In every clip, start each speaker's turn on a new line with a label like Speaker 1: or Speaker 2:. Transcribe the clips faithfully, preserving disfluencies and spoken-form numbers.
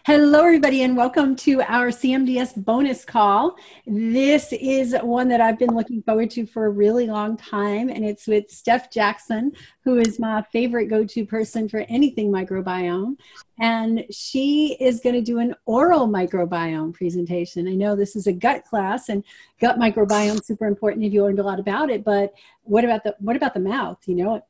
Speaker 1: Hello, everybody, and welcome to our C M D S bonus call. This is one that I've been looking forward to for a really long time, and it's with Steph Jackson, who is my favorite go-to person for anything microbiome. And she is going to do an oral microbiome presentation. I know this is a gut class, and gut microbiome is super important if you learned a lot about it, but what about the what about the mouth? You know,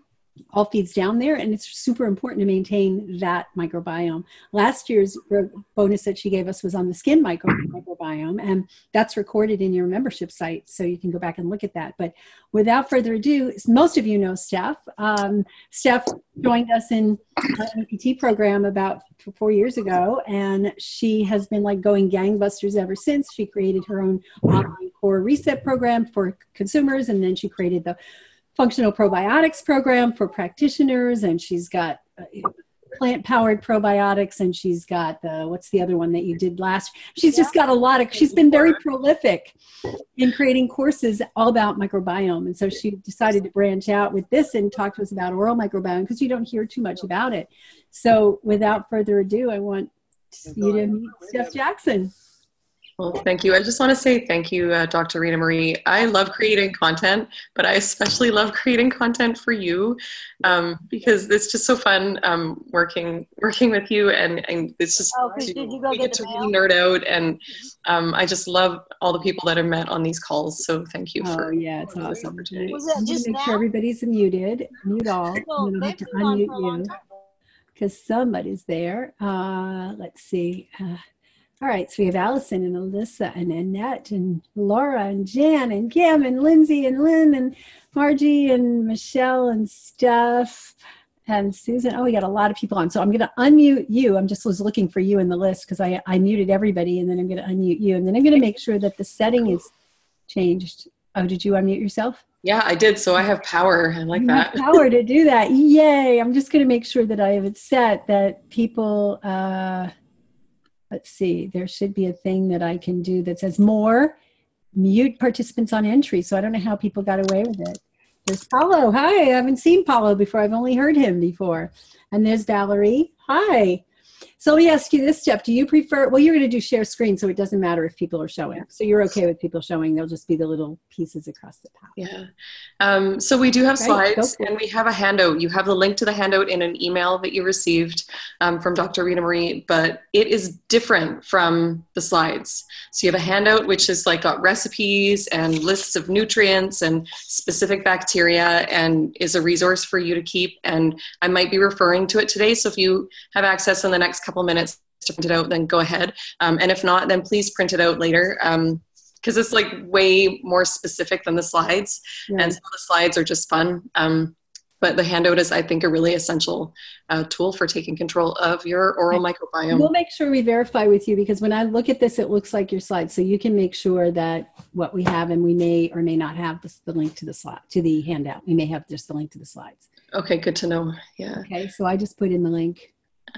Speaker 1: all feeds down there, and it's super important to maintain that microbiome. Last year's bonus that she gave us was on the skin micro microbiome, and that's recorded in your membership site, so you can go back and look at that. But without further ado, most of you know Steph. Um, Steph joined us in an M P T program about four years ago, and she has been like going gangbusters ever since. She created her own online core reset program for consumers, and then she created the functional probiotics program for practitioners, and she's got uh, plant-powered probiotics, and she's got the, what's the other one that you did last? She's just got a lot of, she's been very prolific in creating courses all about microbiome. And so she decided to branch out with this and talk to us about oral microbiome, because you don't hear too much about it. So without further ado, I want you to meet Steph Jackson.
Speaker 2: Well, thank you. I just want to say thank you, uh, Doctor Rita Marie. I love creating content, but I especially love creating content for you um, because it's just so fun um, working working with you, and, and it's just
Speaker 3: oh,
Speaker 2: to,
Speaker 3: did you go
Speaker 2: we
Speaker 3: get
Speaker 2: get
Speaker 3: the
Speaker 2: to
Speaker 3: mail?
Speaker 2: really nerd out, and um, I just love all the people that I've met on these calls. So thank you
Speaker 1: Oh,
Speaker 2: for
Speaker 1: yeah, it's
Speaker 2: this
Speaker 1: awesome.
Speaker 2: opportunity.
Speaker 3: Was that
Speaker 1: I'm going
Speaker 3: just
Speaker 1: to make
Speaker 3: now?
Speaker 1: sure everybody's muted, mute all,
Speaker 3: No,
Speaker 1: and then I'll have
Speaker 3: they've
Speaker 1: to
Speaker 3: been on for
Speaker 1: unmute
Speaker 3: a long
Speaker 1: you
Speaker 3: time.
Speaker 1: because somebody's there. Uh, let's see. Uh, all right, so we have Allison and Alyssa and Annette and Laura and Jan and Kim and Lindsay and Lynn and Margie and Michelle and Steph and Susan. Oh, we got a lot of people on. So I'm going to unmute you. I'm just was looking for you in the list because I, I muted everybody, and then I'm going to unmute you. And then I'm going to make sure that the setting is changed. Oh, did you unmute yourself?
Speaker 2: Yeah, I did. So I have power. I like
Speaker 1: you
Speaker 2: that.
Speaker 1: have power to do that. Yay. I'm just going to make sure that I have it set that people... Uh, Let's see, there should be a thing that I can do that says more, mute participants on entry. So I don't know how people got away with it. There's Paulo. Hi, I haven't seen Paulo before. I've only heard him before. And there's Valerie. Hi. So let me ask you this, Steph. Do you prefer, well, you're going to do share screen, so it doesn't matter if people are showing. So you're okay with people showing. They'll just be the little pieces across the top.
Speaker 2: Yeah. Um, so we do have
Speaker 1: Right,
Speaker 2: slides, and we have a handout. You have the link to the handout in an email that you received um, from Doctor Rita Marie, but it is different from the slides. So you have a handout which is like got recipes and lists of nutrients and specific bacteria, and is a resource for you to keep. And I might be referring to it today. So if you have access in the next couple minutes to print it out, then go ahead. Um, and if not, then please print it out later. Um, because it's like way more specific than the slides. Right. And some of the slides are just fun. Um, but the handout is, I think, a really essential uh, tool for taking control of your oral microbiome.
Speaker 1: We'll make sure we verify with you, because when I look at this, it looks like your slides. So you can make sure that what we have, and we may or may not have this, the link to the slide, to the handout. We may have just the link to the slides.
Speaker 2: Okay, good to know. Yeah.
Speaker 1: Okay, so I just put in the link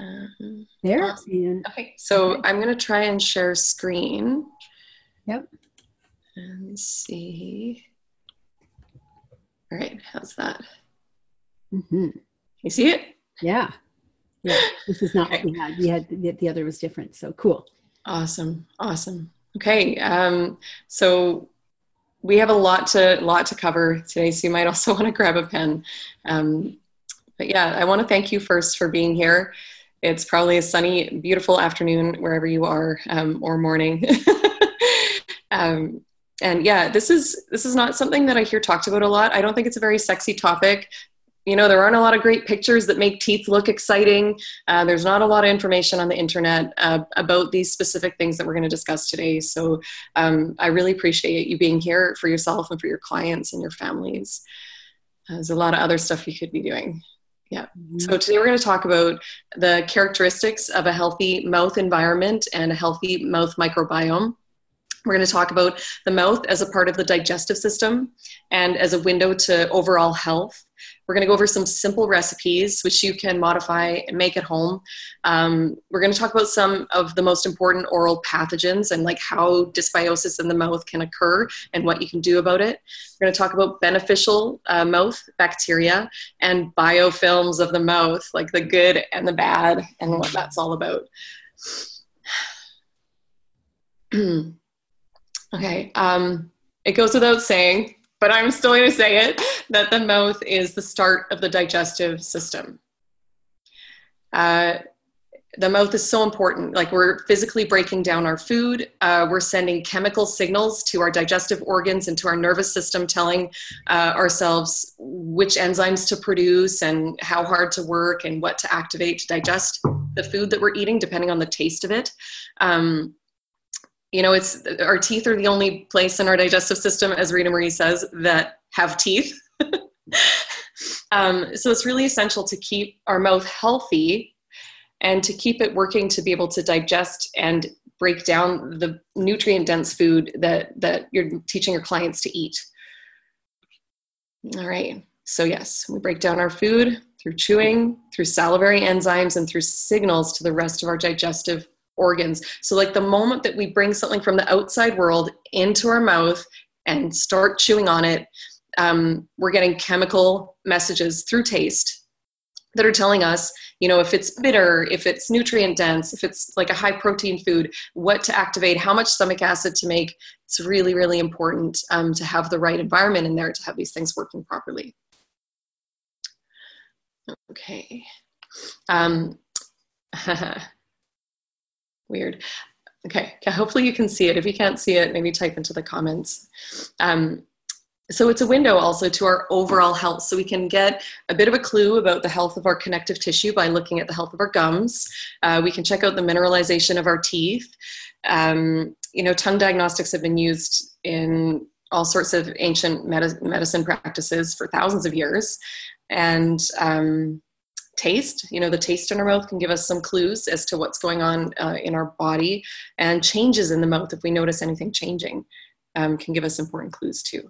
Speaker 2: um,
Speaker 1: there.
Speaker 2: awesome.
Speaker 1: And,
Speaker 2: okay, so
Speaker 1: okay.
Speaker 2: I'm going to try and share screen.
Speaker 1: Yep.
Speaker 2: And see. All right, how's that?
Speaker 1: Mm-hmm.
Speaker 2: You see it?
Speaker 1: Yeah. Yeah. This is not
Speaker 2: okay.
Speaker 1: what we had. We had the, the other was different. So cool.
Speaker 2: Awesome. Awesome. Okay. Um, so we have a lot to lot to cover today. So you might also want to grab a pen. Um, but yeah, I want to thank you first for being here. It's probably a sunny, beautiful afternoon wherever you are, um, or morning. um, And yeah, this is this is not something that I hear talked about a lot. I don't think it's a very sexy topic. You know, there aren't a lot of great pictures that make teeth look exciting. Uh, there's not a lot of information on the internet uh, about these specific things that we're going to discuss today. So um, I really appreciate you being here for yourself and for your clients and your families. There's a lot of other stuff you could be doing. Yeah. Mm-hmm. So today we're going to talk about the characteristics of a healthy mouth environment and a healthy mouth microbiome. We're going to talk about the mouth as a part of the digestive system and as a window to overall health. We're going to go over some simple recipes which you can modify and make at home. Um, we're going to talk about some of the most important oral pathogens and like how dysbiosis in the mouth can occur and what you can do about it. We're going to talk about beneficial uh, mouth bacteria and biofilms of the mouth, like the good and the bad, and what that's all about. Okay, um, it goes without saying, but I'm still going to say it, that the mouth is the start of the digestive system. Uh, the mouth is so important. Like, we're physically breaking down our food. Uh, we're sending chemical signals to our digestive organs and to our nervous system, telling uh, ourselves which enzymes to produce and how hard to work and what to activate to digest the food that we're eating, depending on the taste of it. Um, you know, it's, our teeth are the only place in our digestive system, as Rita Marie says, that have teeth. um, so it's really essential to keep our mouth healthy and to keep it working to be able to digest and break down the nutrient-dense food that, that you're teaching your clients to eat. All right, so yes, we break down our food through chewing, through salivary enzymes, and through signals to the rest of our digestive organs. So like the moment that we bring something from the outside world into our mouth and start chewing on it, um, we're getting chemical messages through taste that are telling us, you know, if it's bitter, if it's nutrient dense, if it's like a high protein food, what to activate, how much stomach acid to make. It's really, really important um, to have the right environment in there to have these things working properly. Okay. Um, weird. Okay, hopefully you can see it. If you can't see it, maybe type into the comments. Um, So it's a window also to our overall health. So we can get a bit of a clue about the health of our connective tissue by looking at the health of our gums. Uh, we can check out the mineralization of our teeth. Um, you know, tongue diagnostics have been used in all sorts of ancient med- medicine practices for thousands of years. And um, taste, you know, the taste in our mouth can give us some clues as to what's going on uh, in our body, and changes in the mouth, if we notice anything changing, um, can give us important clues too.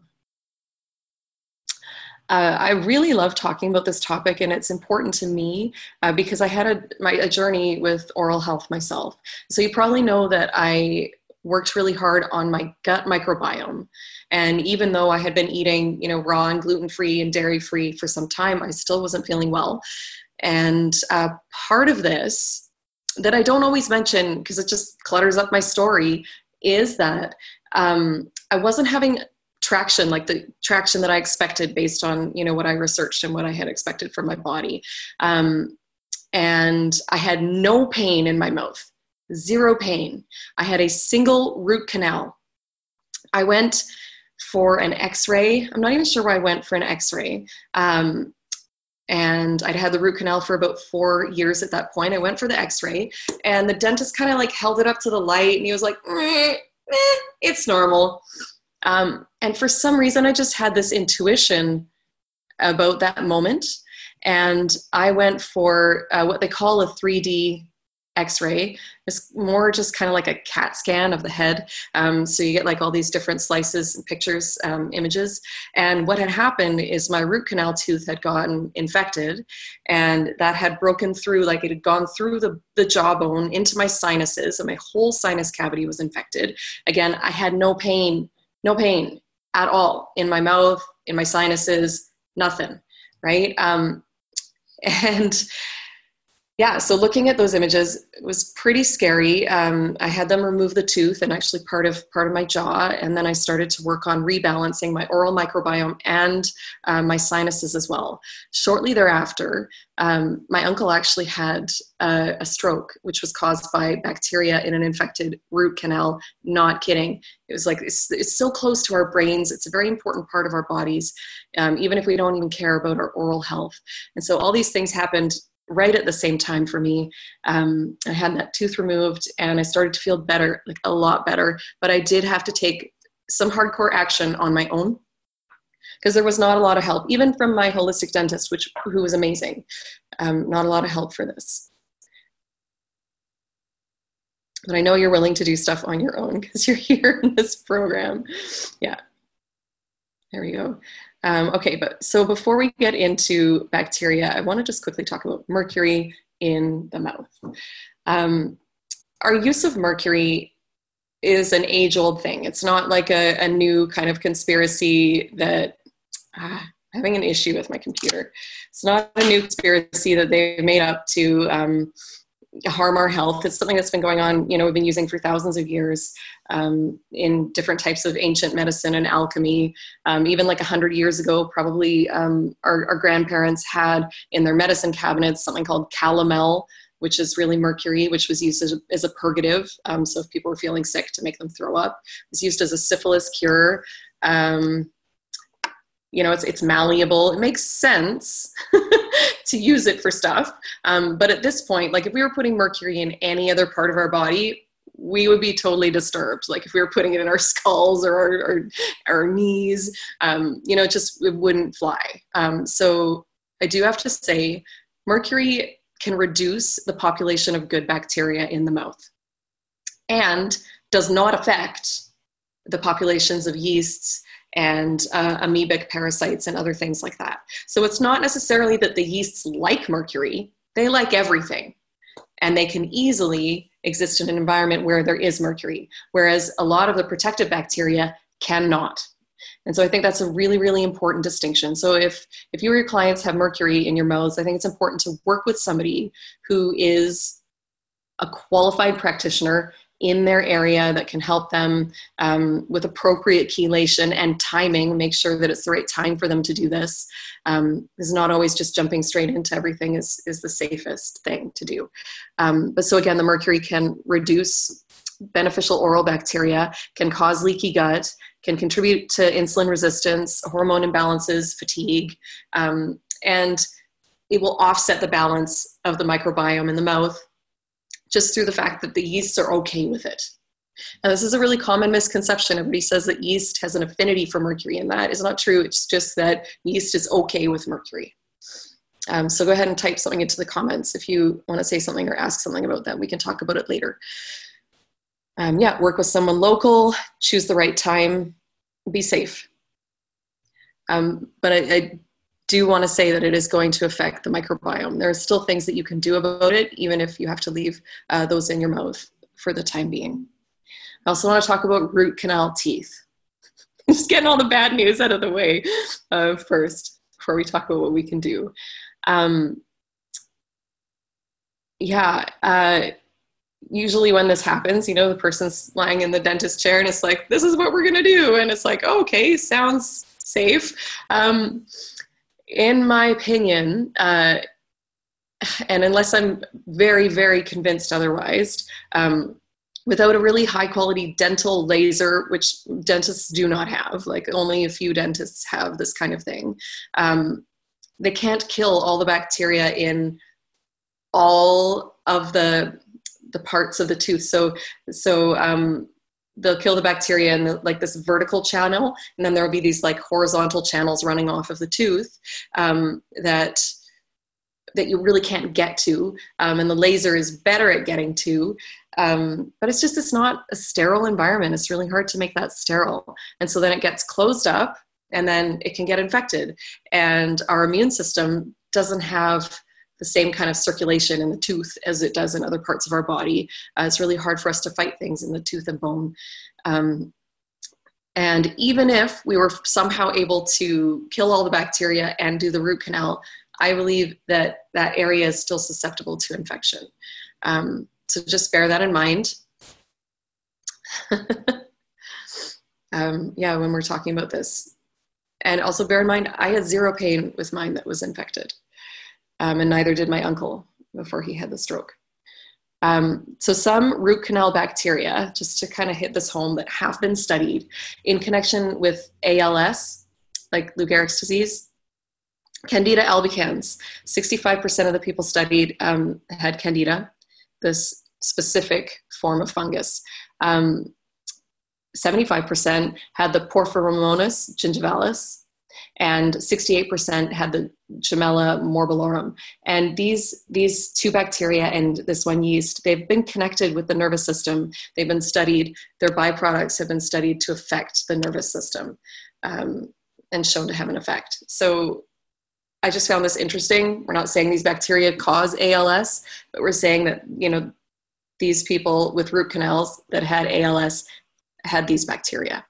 Speaker 2: Uh, I really love talking about this topic, and it's important to me uh, because I had a, my, a journey with oral health myself. So you probably know that I worked really hard on my gut microbiome. And even though I had been eating, you know, raw and gluten-free and dairy-free for some time, I still wasn't feeling well. And uh, part of this that I don't always mention because it just clutters up my story is that um, I wasn't having traction, like the traction that I expected based on, you know, what I researched and what I had expected from my body. Um, and I had no pain in my mouth, zero pain. I had a single root canal. I went for an x-ray. I'm not even sure why I went for an x-ray. Um, and I'd had the root canal for about four years at that point. I went for the x-ray, and the dentist kind of like held it up to the light, and he was like, eh, eh, it's normal. Um, and for some reason, I just had this intuition about that moment. And I went for uh, what they call a three D x-ray. It's more just kind of like a CAT scan of the head. Um, so you get like all these different slices and pictures, um, images. And what had happened is my root canal tooth had gotten infected, and that had broken through, like it had gone through the, the jawbone into my sinuses, and my whole sinus cavity was infected. Again, I had no pain. No pain at all in my mouth, in my sinuses, nothing, right? Um, and yeah, so looking at those images, it was pretty scary. Um, I had them remove the tooth and actually part of part of my jaw, and then I started to work on rebalancing my oral microbiome and uh, my sinuses as well. Shortly thereafter, um, my uncle actually had a, a stroke, which was caused by bacteria in an infected root canal. Not kidding. It was like, it's, it's so close to our brains. It's a very important part of our bodies, um, even if we don't even care about our oral health. And so all these things happened right at the same time for me. Um, I had that tooth removed, and I started to feel better, like a lot better, but I did have to take some hardcore action on my own because there was not a lot of help, even from my holistic dentist, which who was amazing. Um, not a lot of help for this. But I know you're willing to do stuff on your own because you're here in this program. Yeah, there we go. Um, okay, but so before we get into bacteria, I want to just quickly talk about mercury in the mouth. Um, our use of mercury is an age-old thing. It's not like a, a new kind of conspiracy that, ah, I'm having an issue with my computer. It's not a new conspiracy that they made up to, um, harm our health. It's something that's been going on, you know, we've been using for thousands of years um, in different types of ancient medicine and alchemy. Um, even like a hundred years ago, probably um, our, our grandparents had in their medicine cabinets something called calomel, which is really mercury, which was used as a, as a purgative. Um, so if people were feeling sick, to make them throw up. It's used as a syphilis cure. Um, you know, it's, it's malleable. It makes sense to use it for stuff. Um, but at this point, like if we were putting mercury in any other part of our body, we would be totally disturbed. Like if we were putting it in our skulls or our, our, our knees, um, you know, it just, it wouldn't fly. Um, so I do have to say, mercury can reduce the population of good bacteria in the mouth and does not affect the populations of yeasts and uh, amoebic parasites and other things like that. So it's not necessarily that the yeasts like mercury, they like everything. And they can easily exist in an environment where there is mercury, whereas a lot of the protective bacteria cannot. And so I think that's a really, really important distinction. So if, if you or your clients have mercury in your mouths, I think it's important to work with somebody who is a qualified practitioner in their area that can help them um, with appropriate chelation and timing, make sure that it's the right time for them to do this. Um, is not always just jumping straight into everything is, is the safest thing to do. Um, but so again, the mercury can reduce beneficial oral bacteria, can cause leaky gut, can contribute to insulin resistance, hormone imbalances, fatigue, um, and it will offset the balance of the microbiome in the mouth just through the fact that the yeasts are okay with it. Now, this is a really common misconception. Everybody says that yeast has an affinity for mercury, and that is not true. It's just that yeast is okay with mercury. Um, so go ahead and type something into the comments if you want to say something or ask something about that. We can talk about it later. Um, yeah, work with someone local, choose the right time, be safe. Um, but I, I do want to say that it is going to affect the microbiome. There are still things that you can do about it, even if you have to leave uh, those in your mouth for the time being. I also want to talk about root canal teeth. Just getting all the bad news out of the way uh, first, before we talk about what we can do. Um, yeah, uh, usually when this happens, you know, the person's lying in the dentist chair and it's like, this is what we're going to do. And it's like, oh, okay, sounds safe. Um, in my opinion, uh, and unless I'm very, very convinced otherwise, um, without a really high quality dental laser, which dentists do not have, like only a few dentists have this kind of thing, um, they can't kill all the bacteria in all of the the parts of the tooth. So, so um, they'll kill the bacteria in the, like this vertical channel, and then there will be these like horizontal channels running off of the tooth um, that that you really can't get to, um, and the laser is better at getting to. Um, but it's just, it's not a sterile environment. It's really hard to make that sterile. And so then it gets closed up and then it can get infected. And our immune system doesn't have the same kind of circulation in the tooth as it does in other parts of our body. Uh, it's really hard for us to fight things in the tooth and bone. Um, and even if we were somehow able to kill all the bacteria and do the root canal, I believe that that area is still susceptible to infection. Um, so just bear that in mind. um, yeah, when we're talking about this. And also bear in mind, I had zero pain with mine that was infected. Um, and neither did my uncle before he had the stroke. Um, so some root canal bacteria, just to kind of hit this home, that have been studied in connection with A L S, like Lou Gehrig's disease, Candida albicans. sixty-five percent of the people studied um, had Candida, this specific form of fungus. Um, seventy-five percent had the Porphyromonas gingivalis, and sixty-eight percent had the Gemella morbillorum. And these, these two bacteria and this one yeast, they've been connected with the nervous system. They've been studied. Their byproducts have been studied to affect the nervous system um, and shown to have an effect. So I just found this interesting. We're not saying these bacteria cause A L S, but we're saying that, you know, these people with root canals that had A L S had these bacteria.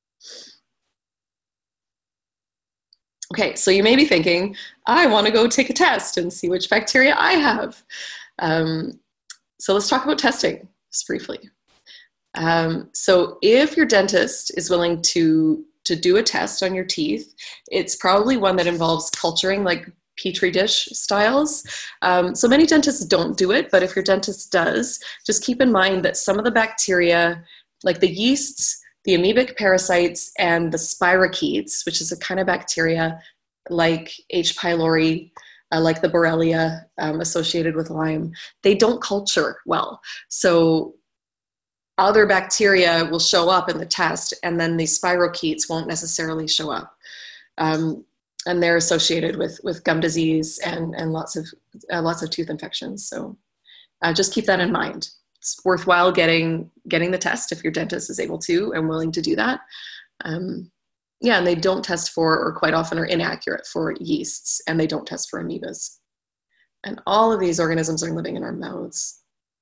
Speaker 2: Okay, so you may be thinking, I want to go take a test and see which bacteria I have. Um, so let's talk about testing just briefly. Um, so if your dentist is willing to, to do a test on your teeth, it's probably one that involves culturing, like Petri dish styles. Um, so many dentists don't do it, but if your dentist does, just keep in mind that some of the bacteria, like the yeasts, the amoebic parasites, and the spirochetes, which is a kind of bacteria like H. pylori, uh, like the Borrelia um, associated with Lyme, they don't culture well. So other bacteria will show up in the test, and then the spirochetes won't necessarily show up. Um, and they're associated with, with gum disease and, and lots of uh, lots of tooth infections. So uh, just keep that in mind. It's worthwhile getting getting the test if your dentist is able to and willing to do that. Um, yeah, and they don't test for, or quite often are inaccurate for, yeasts, and they don't test for amoebas. And all of these organisms are living in our mouths.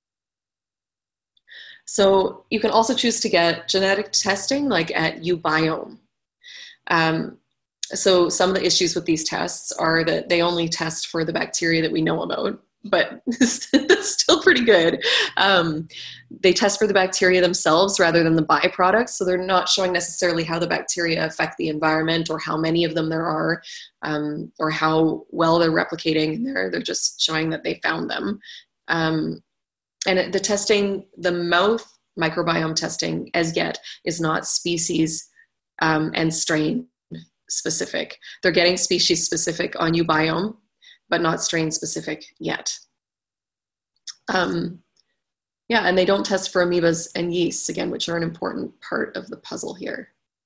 Speaker 2: So you can also choose to get genetic testing, like at Ubiome. Um, so some of the issues with these tests are that they only test for the bacteria that we know about, but that's still pretty good. Um, they test for the bacteria themselves rather than the byproducts, so they're not showing necessarily how the bacteria affect the environment or how many of them there are, um, or how well they're replicating. They're, they're just showing that they found them. Um, and the testing, the mouth microbiome testing as yet is not species um, and strain specific. They're getting species specific on Ubiome, but not strain specific yet. Um, yeah, and they don't test for amoebas and yeasts, again, which are an important part of the puzzle here.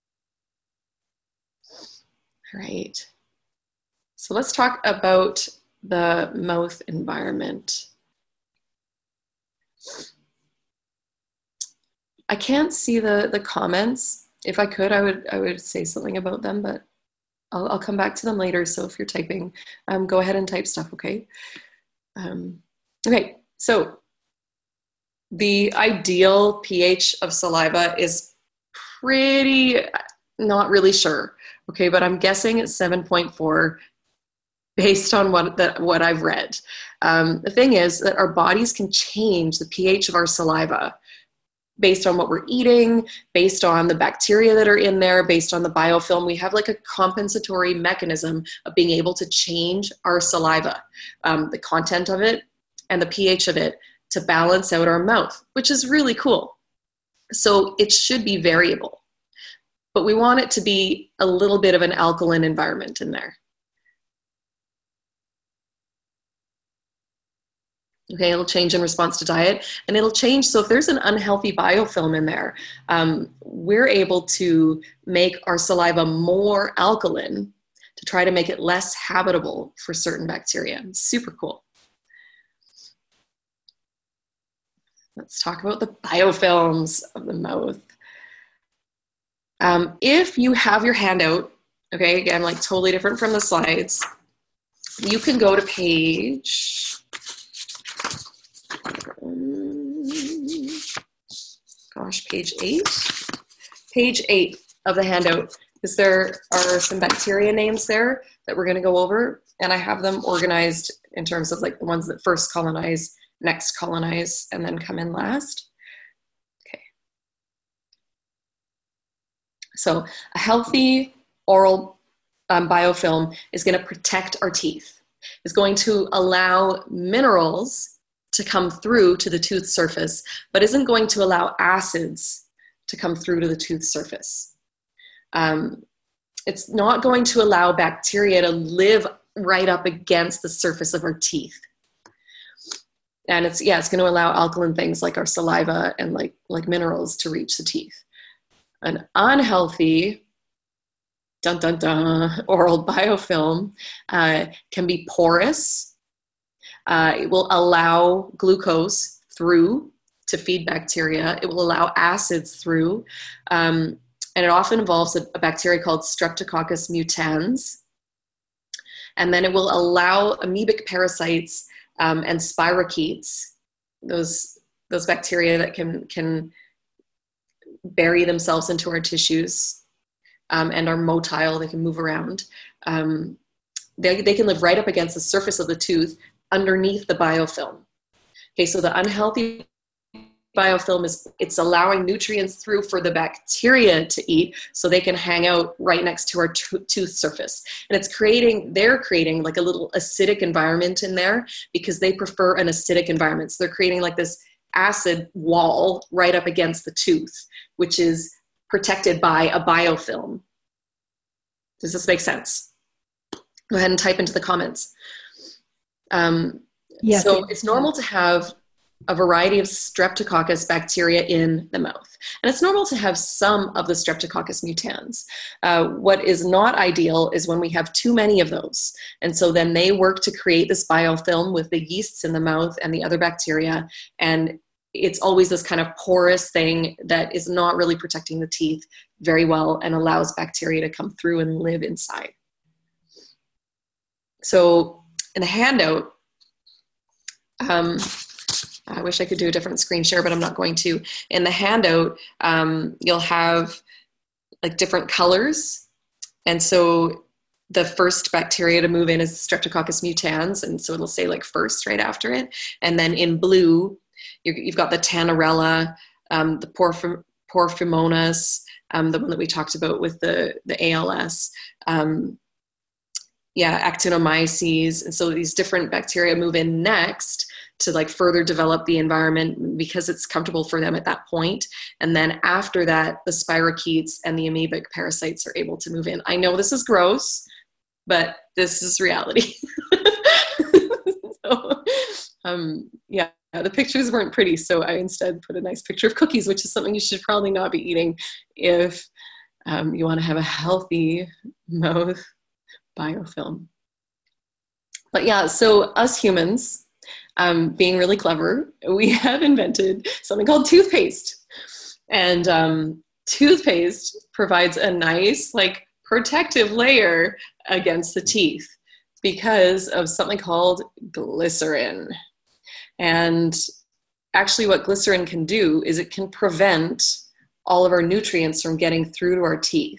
Speaker 2: All right. So let's talk about the mouth environment. I can't see the, the comments. If I could, I would, I would say something about them, but I'll, I'll come back to them later. So if you're typing, um, go ahead and type stuff, okay? Um, okay, so the ideal pH of saliva is pretty, not really sure, okay? But I'm guessing it's seven point four based on what, the, what I've read. Um, the thing is that our bodies can change the pH of our saliva based on what we're eating, based on the bacteria that are in there, based on the biofilm. We have like a compensatory mechanism of being able to change our saliva, um, the content of it and the pH of it, to balance out our mouth, which is really cool. So it should be variable, but we want it to be a little bit of an alkaline environment in there. Okay, it'll change in response to diet, and it'll change. So if there's an unhealthy biofilm in there, um, we're able to make our saliva more alkaline to try to make it less habitable for certain bacteria. It's super cool. Let's talk about the biofilms of the mouth. Um, if you have your handout, okay, again, like totally different from the slides, you can go to page, gosh, page eight, page eight of the handout, because there are some bacteria names there that we're going to go over, and I have them organized in terms of like the ones that first colonize, next colonize, and then come in last. Okay. So a healthy oral um, biofilm is going to protect our teeth. It's going to allow minerals to come through to the tooth surface, but isn't going to allow acids to come through to the tooth surface. Um, it's not going to allow bacteria to live right up against the surface of our teeth. And it's, yeah, it's going to allow alkaline things like our saliva and like, like minerals to reach the teeth. An unhealthy, dun dun dun, oral biofilm uh, can be porous. Uh, it will allow glucose through to feed bacteria. It will allow acids through. Um, and it often involves a, a bacteria called Streptococcus mutans. And then it will allow amoebic parasites um, and spirochetes, those, those bacteria that can, can bury themselves into our tissues um, and are motile, they can move around. Um, they, they can live right up against the surface of the tooth underneath the biofilm. Okay, so the unhealthy biofilm is it's allowing nutrients through for the bacteria to eat so they can hang out right next to our t- tooth surface. And it's creating, they're creating like a little acidic environment in there because they prefer an acidic environment. So they're creating like this acid wall right up against the tooth, which is protected by a biofilm. Does this make sense? Go ahead and type into the comments. Um,
Speaker 1: Yes.
Speaker 2: so it's normal to have a variety of Streptococcus bacteria in the mouth. And it's normal to have some of the Streptococcus mutans. Uh, what is not ideal is when we have too many of those. And so then they work to create this biofilm with the yeasts in the mouth and the other bacteria. And it's always this kind of porous thing that is not really protecting the teeth very well and allows bacteria to come through and live inside. So in the handout, um, I wish I could do a different screen share, but I'm not going to. In the handout, um, you'll have like different colors. And so the first bacteria to move in is Streptococcus mutans. And so it'll say like first right after it. And then in blue, you're, you've got the Tannerella, um, the Porphy- Porphyromonas, um, the one that we talked about with the, the A L S. Um, yeah, Actinomyces. And so these different bacteria move in next to like further develop the environment because it's comfortable for them at that point. And then after that, the spirochetes and the amoebic parasites are able to move in. I know this is gross, but this is reality. so, um, yeah, the pictures weren't pretty. So I instead put a nice picture of cookies, which is something you should probably not be eating if um, you want to have a healthy mouth biofilm. But yeah, so us humans, Um, being really clever, we have invented something called toothpaste. And um, toothpaste provides a nice, like, protective layer against the teeth because of something called glycerin. And actually what glycerin can do is it can prevent all of our nutrients from getting through to our teeth.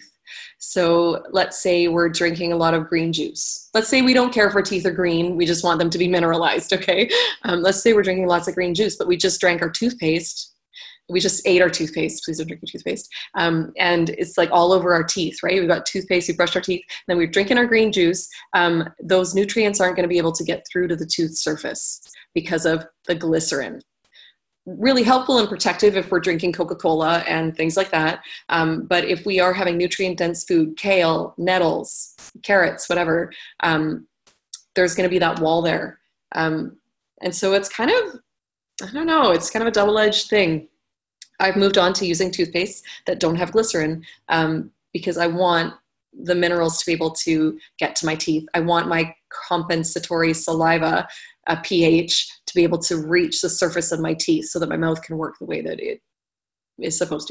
Speaker 2: So let's say we're drinking a lot of green juice. Let's say we don't care if our teeth are green. We just want them to be mineralized, okay? Um, let's say we're drinking lots of green juice, but we just drank our toothpaste. We just ate our toothpaste. Please don't drink your toothpaste. Um, and it's like all over our teeth, right? We've got toothpaste, we brushed our teeth, then we're drinking our green juice. Um, those nutrients aren't going to be able to get through to the tooth surface because of the glycerin. Really helpful and protective if we're drinking Coca-Cola and things like that. Um, but if we are having nutrient-dense food, kale, nettles, carrots, whatever, um, there's going to be that wall there. Um, and so it's kind of, I don't know, it's kind of a double-edged thing. I've moved on to using toothpaste that don't have glycerin um, because I want the minerals to be able to get to my teeth. I want my compensatory saliva, a pH, to be able to reach the surface of my teeth so that my mouth can work the way that it is supposed to.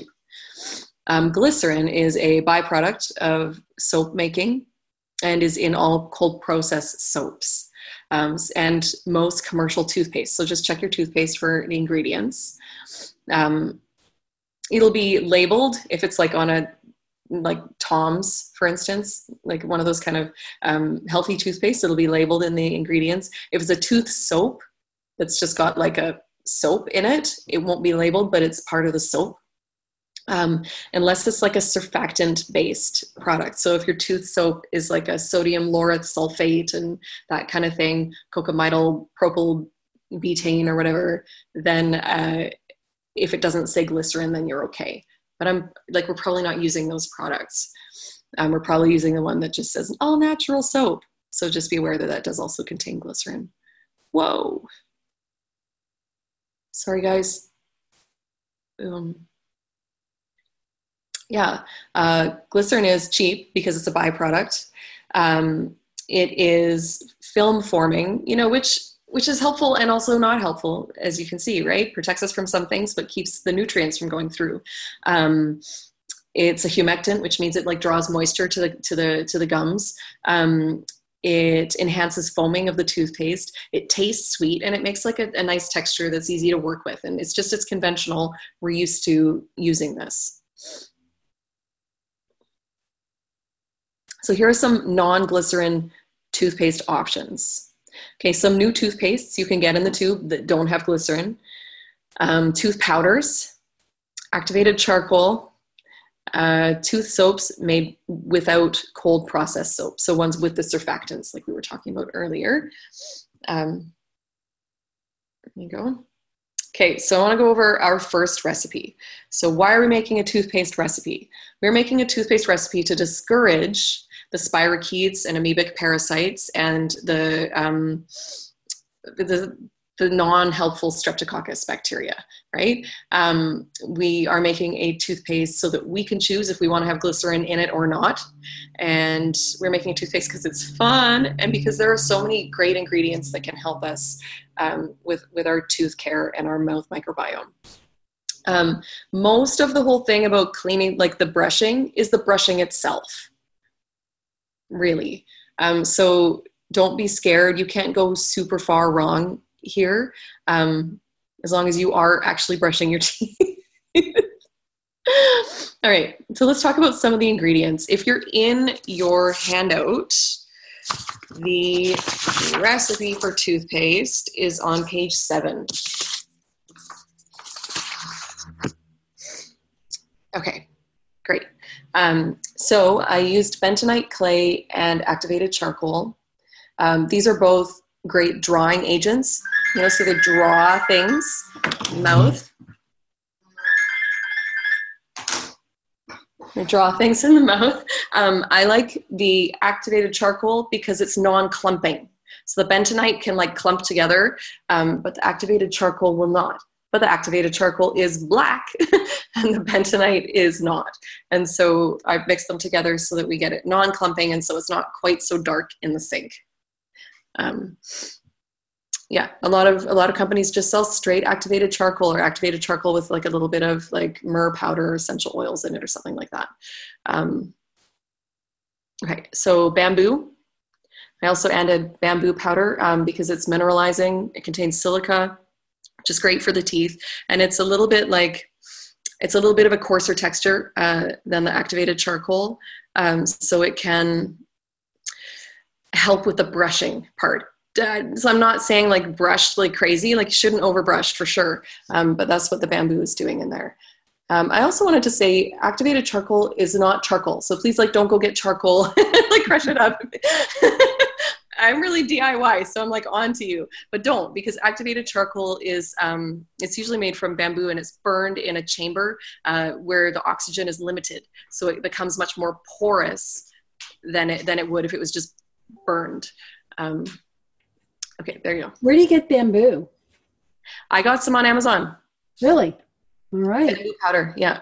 Speaker 2: Um, glycerin is a byproduct of soap making and is in all cold process soaps um, and most commercial toothpaste. So just check your toothpaste for the ingredients. Um, it'll be labeled if it's like on a like Tom's, for instance, like one of those kind of um, healthy toothpaste, it'll be labeled in the ingredients. If it's a tooth soap that's just got like a soap in it, it won't be labeled, but it's part of the soap. Um, unless it's like a surfactant based product. So if your tooth soap is like a sodium laureth sulfate and that kind of thing, cocamidol propyl betaine or whatever, then uh, if it doesn't say glycerin, then you're okay. But I'm like, we're probably not using those products. Um, we're probably using the one that just says all natural soap. So just be aware that that does also contain glycerin. Whoa. Sorry, guys. Um, yeah, uh, glycerin is cheap because it's a byproduct. Um, it is film forming, you know, which which is helpful and also not helpful, as you can see, right? Protects us from some things, but keeps the nutrients from going through. Um, it's a humectant, which means it like draws moisture to the to the to the gums. Um, it enhances foaming of the toothpaste. It tastes sweet, and it makes like a, a nice texture that's easy to work with. And it's just it's conventional. We're used to using this. So here are some non-glycerin toothpaste options. Okay, some new toothpastes you can get in the tube that don't have glycerin. Um, tooth powders, activated charcoal, uh, tooth soaps made without cold processed soap. So ones with the surfactants like we were talking about earlier. Um, there you go. Okay, so I want to go over our first recipe. So why are we making a toothpaste recipe? We're making a toothpaste recipe to discourage the spirochetes and amoebic parasites and the um, the, the non-helpful streptococcus bacteria, right? Um, we are making a toothpaste so that we can choose if we want to have glycerin in it or not. And we're making a toothpaste because it's fun and because there are so many great ingredients that can help us um, with, with our tooth care and our mouth microbiome. Um, most of the whole thing about cleaning, like the brushing, is the brushing itself, really. Um, so don't be scared. You can't go super far wrong here, um, as long as you are actually brushing your teeth. All right, so let's talk about some of the ingredients. If you're in your handout, the recipe for toothpaste is on page seven. Okay, great. Um, so I used bentonite clay and activated charcoal. Um, these are both great drawing agents, you know, so they draw things, mouth. They draw things in the mouth. Um, I like the activated charcoal because it's non-clumping. So the bentonite can like clump together, um, but the activated charcoal will not. But the activated charcoal is black and the bentonite is not. And so I've mixed them together so that we get it non-clumping and so it's not quite so dark in the sink. Um, yeah, a lot of a lot of companies just sell straight activated charcoal or activated charcoal with like a little bit of like myrrh powder or essential oils in it or something like that. Um, okay, so bamboo. I also added bamboo powder um, because it's mineralizing. It contains silica, which is great for the teeth, and it's a little bit like it's a little bit of a coarser texture uh, than the activated charcoal, um, so it can help with the brushing part. Uh, so I'm not saying like brush like crazy, like you shouldn't overbrush for sure, um, but that's what the bamboo is doing in there. Um, I also wanted to say activated charcoal is not charcoal, so please like don't go get charcoal, like crush it up. I'm really D I Y, so I'm like on to you, but don't, because activated charcoal is, um, it's usually made from bamboo and it's burned in a chamber uh, where the oxygen is limited. So it becomes much more porous than it, than it would if it was just burned. Um, okay, there you go.
Speaker 1: Where do you get bamboo?
Speaker 2: I got some on Amazon.
Speaker 1: Really? All right.
Speaker 2: Bamboo powder, yeah.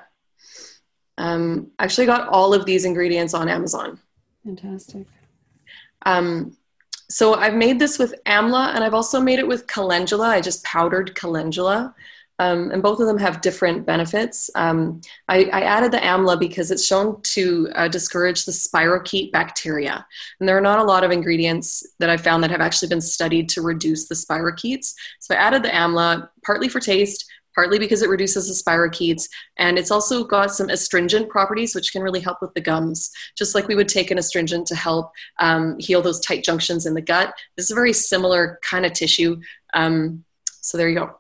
Speaker 2: Um, actually got all of these ingredients on Amazon.
Speaker 1: Fantastic.
Speaker 2: Um, So I've made this with amla and I've also made it with calendula. I just powdered calendula. Um, and both of them have different benefits. Um, I, I added the amla because it's shown to uh, discourage the spirochete bacteria. And there are not a lot of ingredients that I found that have actually been studied to reduce the spirochetes. So I added the amla partly for taste, partly because it reduces the spirochetes, and it's also got some astringent properties, which can really help with the gums, just like we would take an astringent to help um, heal those tight junctions in the gut. This is a very similar kind of tissue. Um, so there you go.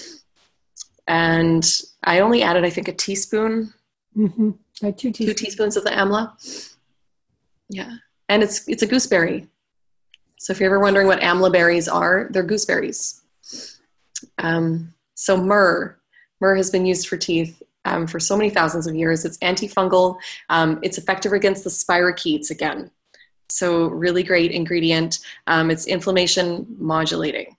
Speaker 2: And I only added, I think, a teaspoon,
Speaker 1: mm-hmm. Like two, teaspoons.
Speaker 2: two teaspoons of the amla. Yeah, and it's it's a gooseberry. So if you're ever wondering what amla berries are, they're gooseberries. Um, So myrrh, myrrh has been used for teeth um, for so many thousands of years. It's antifungal. Um, it's effective against the spirochetes again. So really great ingredient. Um, it's inflammation modulating.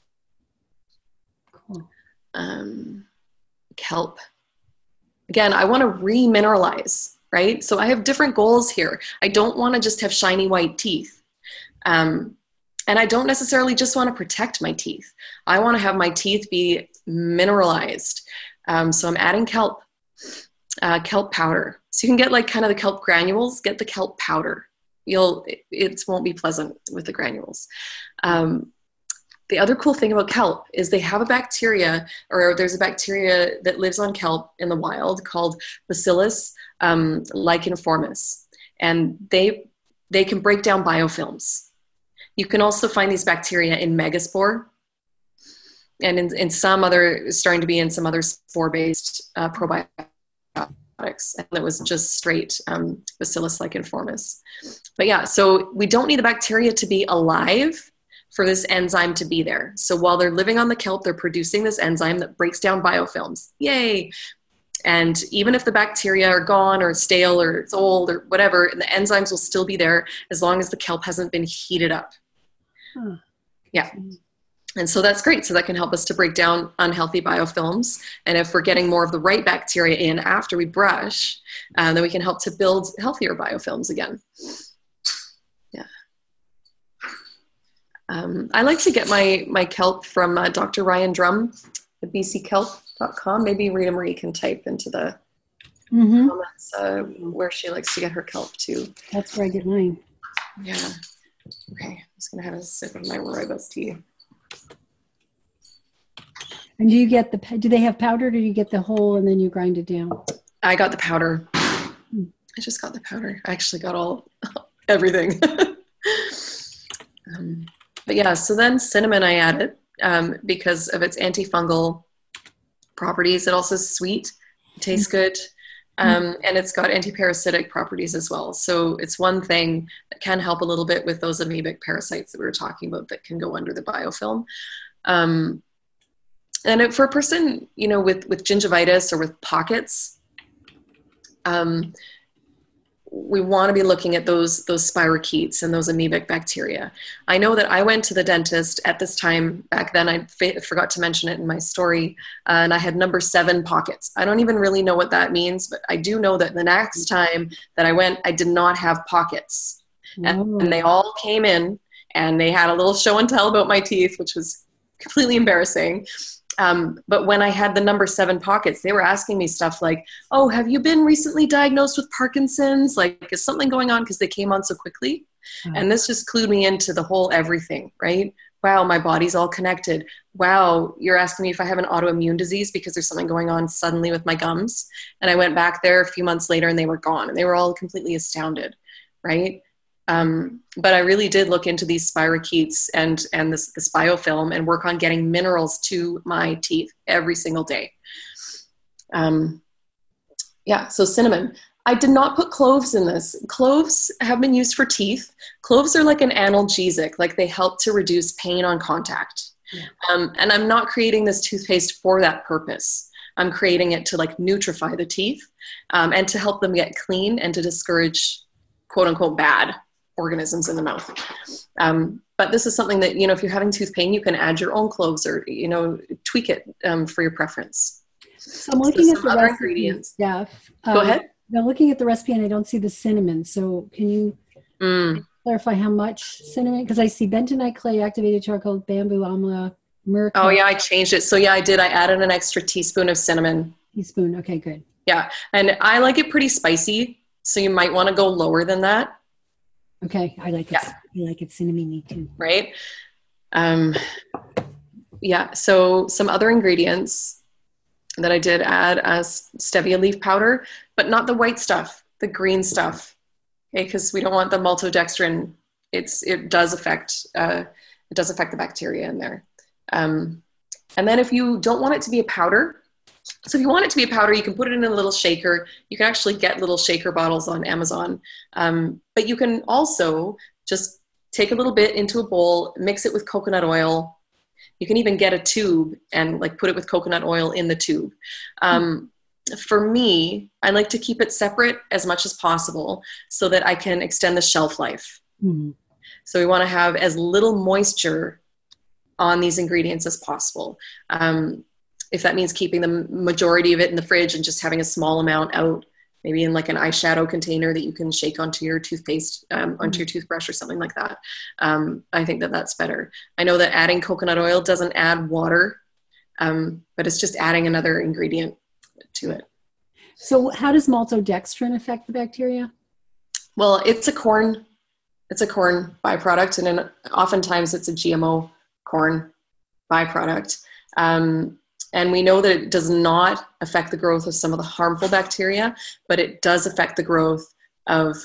Speaker 1: Cool.
Speaker 2: Um, kelp. Again, I want to remineralize, right? So I have different goals here. I don't want to just have shiny white teeth. Um, And I don't necessarily just want to protect my teeth. I want to have my teeth be mineralized. Um, so I'm adding kelp, uh, kelp powder. So you can get like kind of the kelp granules, get the kelp powder. You'll, it, it won't be pleasant with the granules. Um, the other cool thing about kelp is they have a bacteria, or there's a bacteria that lives on kelp in the wild called Bacillus um, licheniformis. And they, they can break down biofilms. You can also find these bacteria in Megaspore, and in, in some other, starting to be in some other spore-based uh, probiotics, and it was just straight um, Bacillus licheniformis. But yeah, so we don't need the bacteria to be alive for this enzyme to be there. So while they're living on the kelp, they're producing this enzyme that breaks down biofilms. Yay! And even if the bacteria are gone or stale or it's old or whatever, and the enzymes will still be there as long as the kelp hasn't been heated up. Huh. Yeah. And so that's great. So that can help us to break down unhealthy biofilms. And if we're getting more of the right bacteria in after we brush, uh, then we can help to build healthier biofilms again. Yeah. Um, I like to get my, my kelp from uh, Doctor Ryan Drum, the b c kelp dot com. Maybe Rita Marie can type into the mm-hmm. comments uh, where she likes to get her kelp too.
Speaker 1: That's where I get mine.
Speaker 2: Yeah. Okay. I'm just going to have a sip of my rooibos tea.
Speaker 1: And do you get the, do they have powder, or do you get the whole and then you grind it down?
Speaker 2: I got the powder. Hmm. I just got the powder. I actually got all, everything. um, but yeah, so then cinnamon I added um, because of its antifungal properties. It also is sweet, it tastes good, um, and it's got antiparasitic properties as well. So it's one thing that can help a little bit with those amoebic parasites that we were talking about that can go under the biofilm. Um, and it, for a person, you know, with, with gingivitis or with pockets, um, we want to be looking at those, those spirochetes and those amoebic bacteria. I know that I went to the dentist at this time back then. I forgot to mention it in my story, uh, and I had number seven pockets. I don't even really know what that means, but I do know that the next time that I went, I did not have pockets. And, and they all came in and they had a little show and tell about my teeth, which was completely embarrassing. Um, but when I had the number seven pockets, they were asking me stuff like, oh, have you been recently diagnosed with Parkinson's? Like, is something going on? Because they came on so quickly. Mm-hmm. And this just clued me into the whole everything, right? Wow, my body's all connected. Wow, you're asking me if I have an autoimmune disease because there's something going on suddenly with my gums. And I went back there a few months later and they were gone. And they were all completely astounded, right? Um, but I really did look into these spirochetes and, and this, this biofilm and work on getting minerals to my teeth every single day. Um, yeah, so cinnamon. I did not put cloves in this. Cloves have been used for teeth. Cloves are like an analgesic, like they help to reduce pain on contact. Yeah. Um, and I'm not creating this toothpaste for that purpose. I'm creating it to like nutrify the teeth um, and to help them get clean and to discourage quote unquote bad organisms in the mouth. Um, but this is something that, you know, if you're having tooth pain, you can add your own cloves or, you know, tweak it um, for your preference.
Speaker 1: So I'm looking so at the other ingredients. Stuff. Um,
Speaker 2: Go ahead.
Speaker 1: I'm looking at the recipe and I don't see the cinnamon. So can you mm. clarify how much cinnamon? Because I see bentonite clay, activated charcoal, bamboo, amla, myrrh.
Speaker 2: Oh yeah, I changed it. So yeah, I did. I added an extra teaspoon of cinnamon.
Speaker 1: Teaspoon. Okay, good.
Speaker 2: Yeah. And I like it pretty spicy. So you might want to go lower than that.
Speaker 1: Okay, I like it. Yeah. I like it cinnamony too.
Speaker 2: Right? Um, yeah, so some other ingredients that I did add as stevia leaf powder, but not the white stuff, the green stuff, okay? Because we don't want the maltodextrin. It's it does affect uh, it does affect the bacteria in there. Um, and then if you don't want it to be a powder, so if you want it to be a powder, you can put it in a little shaker. You can actually get little shaker bottles on Amazon. Um, but you can also just take a little bit into a bowl, mix it with coconut oil. You can even get a tube and like put it with coconut oil in the tube. Um, for me, I like to keep it separate as much as possible so that I can extend the shelf life. Mm-hmm. So we want to have as little moisture on these ingredients as possible. Um, If that means keeping the majority of it in the fridge and just having a small amount out, maybe in like an eyeshadow container that you can shake onto your toothpaste, um, onto your toothbrush or something like that. Um, I think that that's better. I know that adding coconut oil doesn't add water, um, but it's just adding another ingredient to it.
Speaker 1: So how does maltodextrin affect the bacteria?
Speaker 2: Well, it's a corn, it's a corn byproduct, and then oftentimes it's a G M O corn byproduct. Um, And we know that it does not affect the growth of some of the harmful bacteria, but it does affect the growth of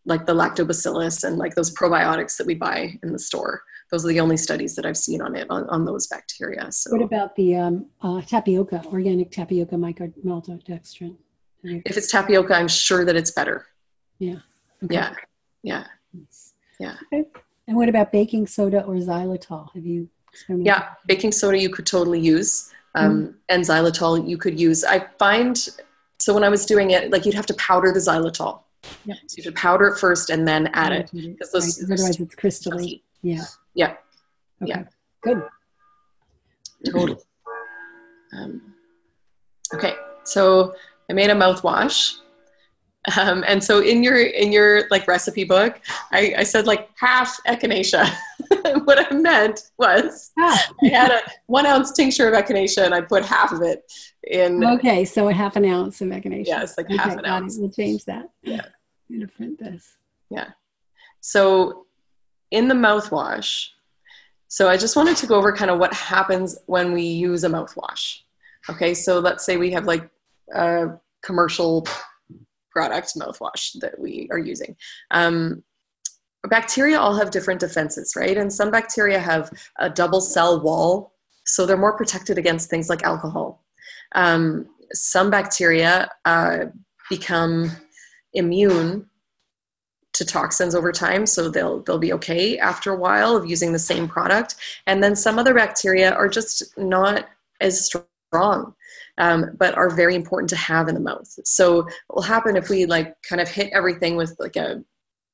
Speaker 2: like the lactobacillus and like those probiotics that we buy in the store. Those are the only studies that I've seen on it, on, on those bacteria. So
Speaker 1: what about the um, uh, tapioca, organic tapioca maltodextrin?
Speaker 2: If it's tapioca, I'm sure that it's better.
Speaker 1: Yeah. Okay.
Speaker 2: Yeah. Yeah. Yeah.
Speaker 1: Okay. And what about baking soda or xylitol? Have you experimented?
Speaker 2: Yeah. Baking soda you could totally use. Um, mm-hmm. And xylitol you could use. I find, so when I was doing it, like you'd have to powder the xylitol. Yep. So you have to powder it first and then add it.
Speaker 1: Because those, right, otherwise it's crystalline. Yeah.
Speaker 2: Yeah.
Speaker 1: Okay.
Speaker 2: Yeah.
Speaker 1: Good.
Speaker 2: Totally. Um, okay. So I made a mouthwash. Um, and so in your, in your like recipe book, I, I said like half echinacea. What I meant was ah. I had a one ounce tincture of echinacea and I put half of it in.
Speaker 1: Okay. So a half an ounce of echinacea.
Speaker 2: Yeah. It's like
Speaker 1: okay,
Speaker 2: half an ounce.
Speaker 1: It. We'll change that.
Speaker 2: Yeah.
Speaker 1: I'm going to print this.
Speaker 2: Yeah. So in the mouthwash, so I just wanted to go over kind of what happens when we use a mouthwash. Okay. So let's say we have like a commercial product mouthwash that we are using. Um, bacteria all have different defenses, right? And some bacteria have a double cell wall, so they're more protected against things like alcohol. Um, some bacteria uh, become immune to toxins over time, so they'll they'll be okay after a while of using the same product. And then some other bacteria are just not as strong. Um, but are very important to have in the mouth. So what will happen if we like kind of hit everything with like a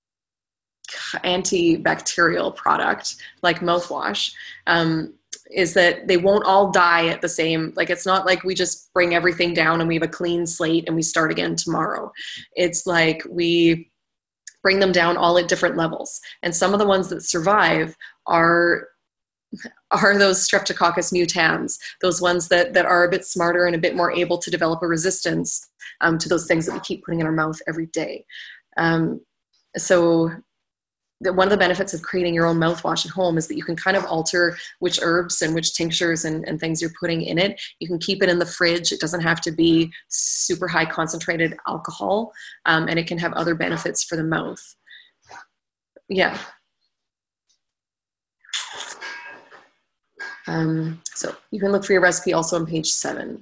Speaker 2: antibacterial product like mouthwash, um, is that they won't all die at the same, like it's not like we just bring everything down and we have a clean slate and we start again tomorrow. It's like we bring them down all at different levels. And some of the ones that survive are are those Streptococcus mutans, those ones that, that are a bit smarter and a bit more able to develop a resistance um, to those things that we keep putting in our mouth every day. Um, so the, one of the benefits of creating your own mouthwash at home is that you can kind of alter which herbs and which tinctures and, and things you're putting in it. You can keep it in the fridge. It doesn't have to be super high concentrated alcohol, um, and it can have other benefits for the mouth. Yeah. Um, so you can look for your recipe also on page seven.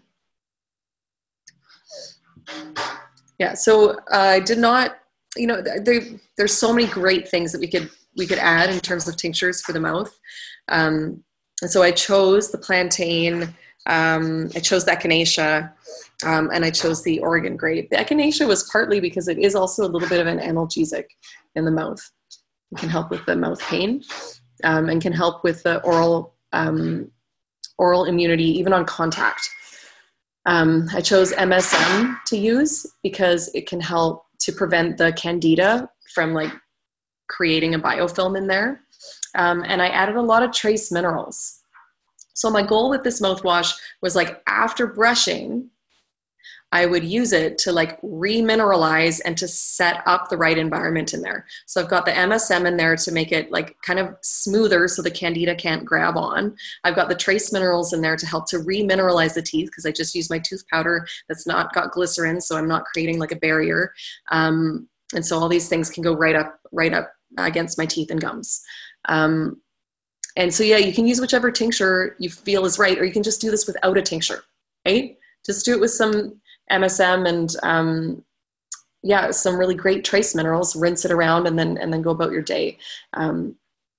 Speaker 2: Yeah, so uh, I did not, you know, there, there's so many great things that we could we could add in terms of tinctures for the mouth. Um, and so I chose the plantain, um, I chose the echinacea, um, and I chose the Oregon grape. The echinacea was partly because it is also a little bit of an analgesic in the mouth. It can help with the mouth pain, um, and can help with the oral Um, oral immunity, even on contact. Um, I chose M S M to use because it can help to prevent the candida from like creating a biofilm in there. Um, and I added a lot of trace minerals. So my goal with this mouthwash was like after brushing, I would use it to like remineralize and to set up the right environment in there. So I've got the M S M in there to make it like kind of smoother so the candida can't grab on. I've got the trace minerals in there to help to remineralize the teeth because I just use my tooth powder that's not got glycerin, so I'm not creating like a barrier. Um, and so all these things can go right up, right up against my teeth and gums. Um, and so yeah, you can use whichever tincture you feel is right, or you can just do this without a tincture, right? Just do it with some M S M and um, yeah, some really great trace minerals, rinse it around and then, and then go about your day. Um,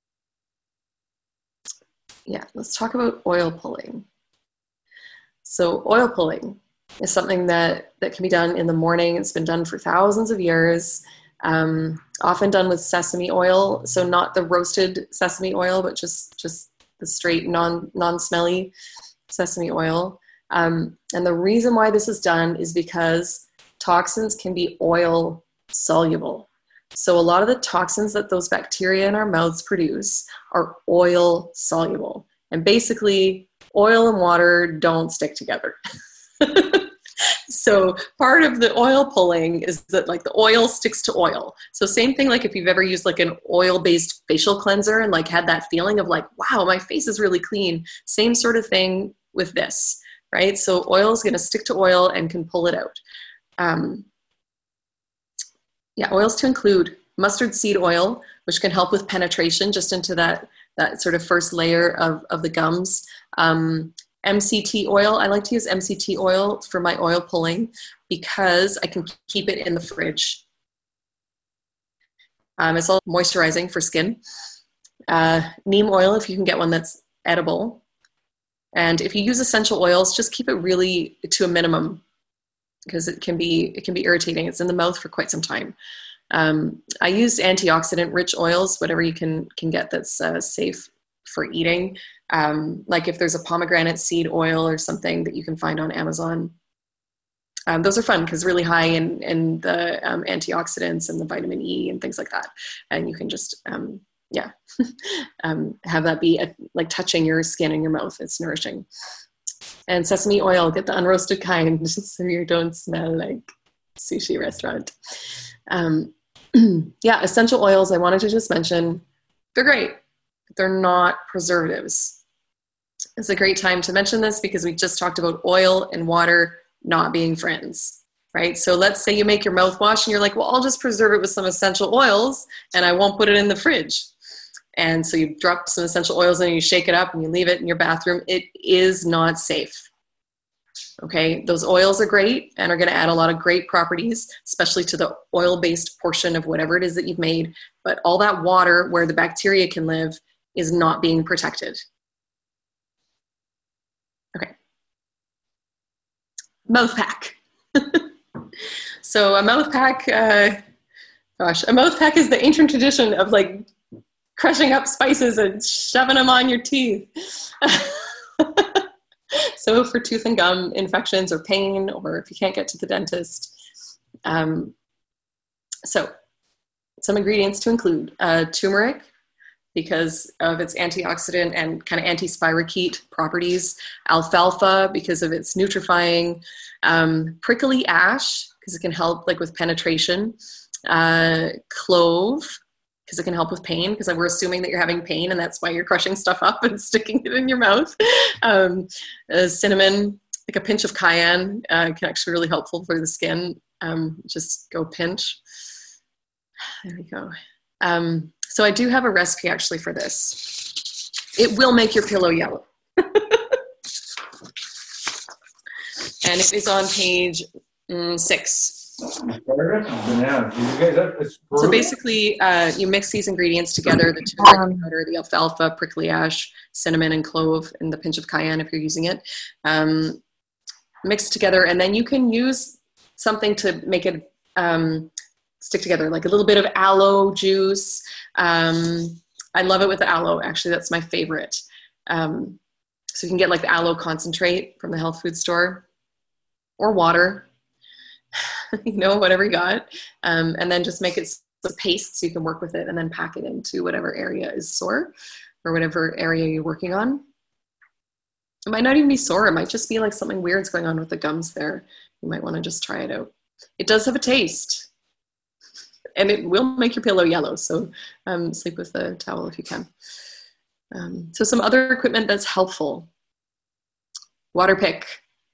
Speaker 2: yeah, let's talk about oil pulling. So oil pulling is something that, that can be done in the morning. It's been done for thousands of years, um, often done with sesame oil. So not the roasted sesame oil, but just, just the straight non, non-smelly sesame oil. Um, and the reason why this is done is because toxins can be oil soluble. So a lot of the toxins that those bacteria in our mouths produce are oil soluble. And basically, oil and water don't stick together. So part of the oil pulling is that like the oil sticks to oil. So same thing like if you've ever used like an oil-based facial cleanser and like had that feeling of like, wow, my face is really clean. Same sort of thing with this. Right? So oil is going to stick to oil and can pull it out. Um, yeah, oils to include mustard seed oil, which can help with penetration just into that, that sort of first layer of, of the gums. Um, M C T oil, I like to use M C T oil for my oil pulling because I can keep it in the fridge. Um, it's all moisturizing for skin. Uh, neem oil, if you can get one that's edible. And if you use essential oils, just keep it really to a minimum because it can be it can be irritating. It's in the mouth for quite some time. Um, I use antioxidant-rich oils, whatever you can can get that's uh, safe for eating. Um, like if there's a pomegranate seed oil or something that you can find on Amazon. Um, those are fun because really high in, in the um, antioxidants and the vitamin E and things like that. And you can just, um, yeah, um, have that be a, like touching your skin and your mouth. It's nourishing. And sesame oil, get the unroasted kind so you don't smell like sushi restaurant. Um, yeah, essential oils, I wanted to just mention, they're great. They're not preservatives. It's a great time to mention this because we just talked about oil and water not being friends, right? So let's say you make your mouthwash and you're like, well, I'll just preserve it with some essential oils and I won't put it in the fridge. And so you drop some essential oils in and you shake it up and you leave it in your bathroom. It is not safe. Okay, those oils are great and are going to add a lot of great properties, especially to the oil-based portion of whatever it is that you've made. But all that water where the bacteria can live is not being protected. Okay. Mouth pack. So a mouth pack, uh, gosh, a mouth pack is the ancient tradition of like crushing up spices and shoving them on your teeth. So for tooth and gum infections or pain, or if you can't get to the dentist. Um, so some ingredients to include uh, turmeric, because of its antioxidant and kind of anti-spirochete properties. Alfalfa, because of its nutrifying. Um, prickly ash, because it can help like with penetration. Uh, clove, because it can help with pain, because we're assuming that you're having pain and that's why you're crushing stuff up and sticking it in your mouth. Um, uh, cinnamon, like a pinch of cayenne, uh, can actually be really helpful for the skin. Um, just go pinch. There we go. Um, so I do have a recipe actually for this. It will make your pillow yellow. And it is on page mm, six. So basically, uh, you mix these ingredients together, the turmeric powder, the alfalfa, prickly ash, cinnamon, and clove, and the pinch of cayenne if you're using it. Um, mix together, and then you can use something to make it um, stick together, like a little bit of aloe juice. Um, I love it with the aloe, actually. That's my favorite. Um, so you can get like the aloe concentrate from the health food store, or water. You know, whatever you got, um, and then just make it a paste so you can work with it and then pack it into whatever area is sore or whatever area you're working on. It might not even be sore. It might just be like something weird's going on with the gums there. You might want to just try it out. It does have a taste and it will make your pillow yellow. So um, sleep with a towel if you can. Um, so some other equipment that's helpful. Water pick.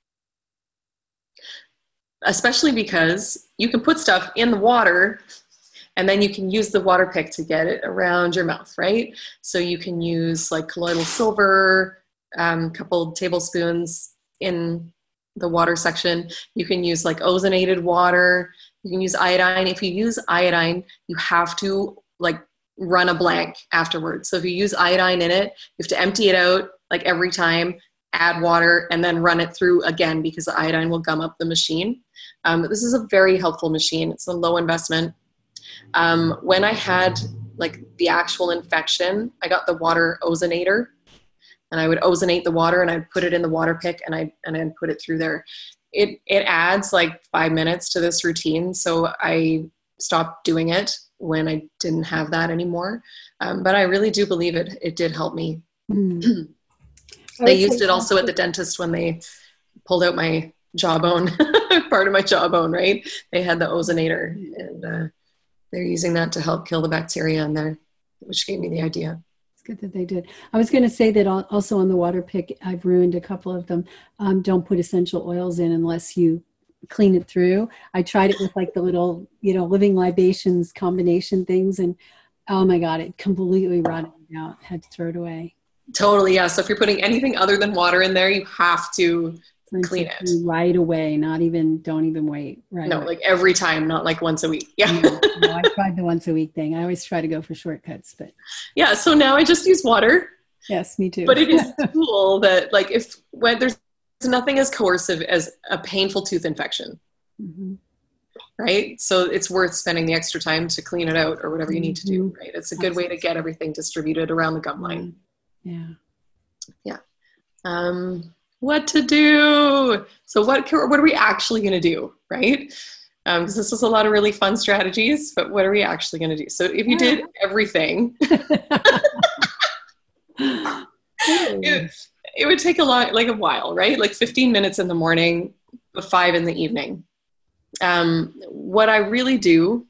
Speaker 2: Especially because you can put stuff in the water and then you can use the water pick to get it around your mouth, right? So you can use like colloidal silver, a um, couple tablespoons in the water section. You can use like ozonated water. You can use iodine. If you use iodine, you have to like run a blank afterwards. So if you use iodine in it, you have to empty it out like every time, add water, and then run it through again because the iodine will gum up the machine. Um, but this is a very helpful machine. It's a low investment. Um, when I had like the actual infection, I got the water ozonator, and I would ozonate the water and I'd put it in the water pick and I and then put it through there. It it adds like five minutes to this routine, so I stopped doing it when I didn't have that anymore. Um, but I really do believe it it did help me. Mm. They used it also at the dentist when they pulled out my jawbone, part of my jawbone, right? They had the ozonator, and uh, they're using that to help kill the bacteria in there, which gave me the idea.
Speaker 1: It's good that they did. I was going to say that also on the water pick, I've ruined a couple of them. Um, don't put essential oils in unless you clean it through. I tried it with like the little, you know, living libations combination things, and oh my God, it completely rotted out. Had to throw it away.
Speaker 2: Totally, yeah. So if you're putting anything other than water in there, you have to
Speaker 1: Rinse
Speaker 2: clean
Speaker 1: it
Speaker 2: it.
Speaker 1: right away. Not even, don't even wait. Right
Speaker 2: No,
Speaker 1: away.
Speaker 2: like every time, not like once a week. Yeah.
Speaker 1: No, no, I tried the once a week thing. I always try to go for shortcuts, but
Speaker 2: yeah. So now I just use water.
Speaker 1: Yes, me too.
Speaker 2: But it is cool that like if when there's nothing as coercive as a painful tooth infection, mm-hmm. right? So it's worth spending the extra time to clean it out or whatever you need to do, right? It's a good way to get everything distributed around the gum line.
Speaker 1: Yeah.
Speaker 2: Yeah. Um, what to do? So what, what are we actually going to do, right? Um, because this was a lot of really fun strategies, but what are we actually going to do? So if you did everything, it, it would take a lot, like a while, right? Like fifteen minutes in the morning, but five in the evening. Um, what I really do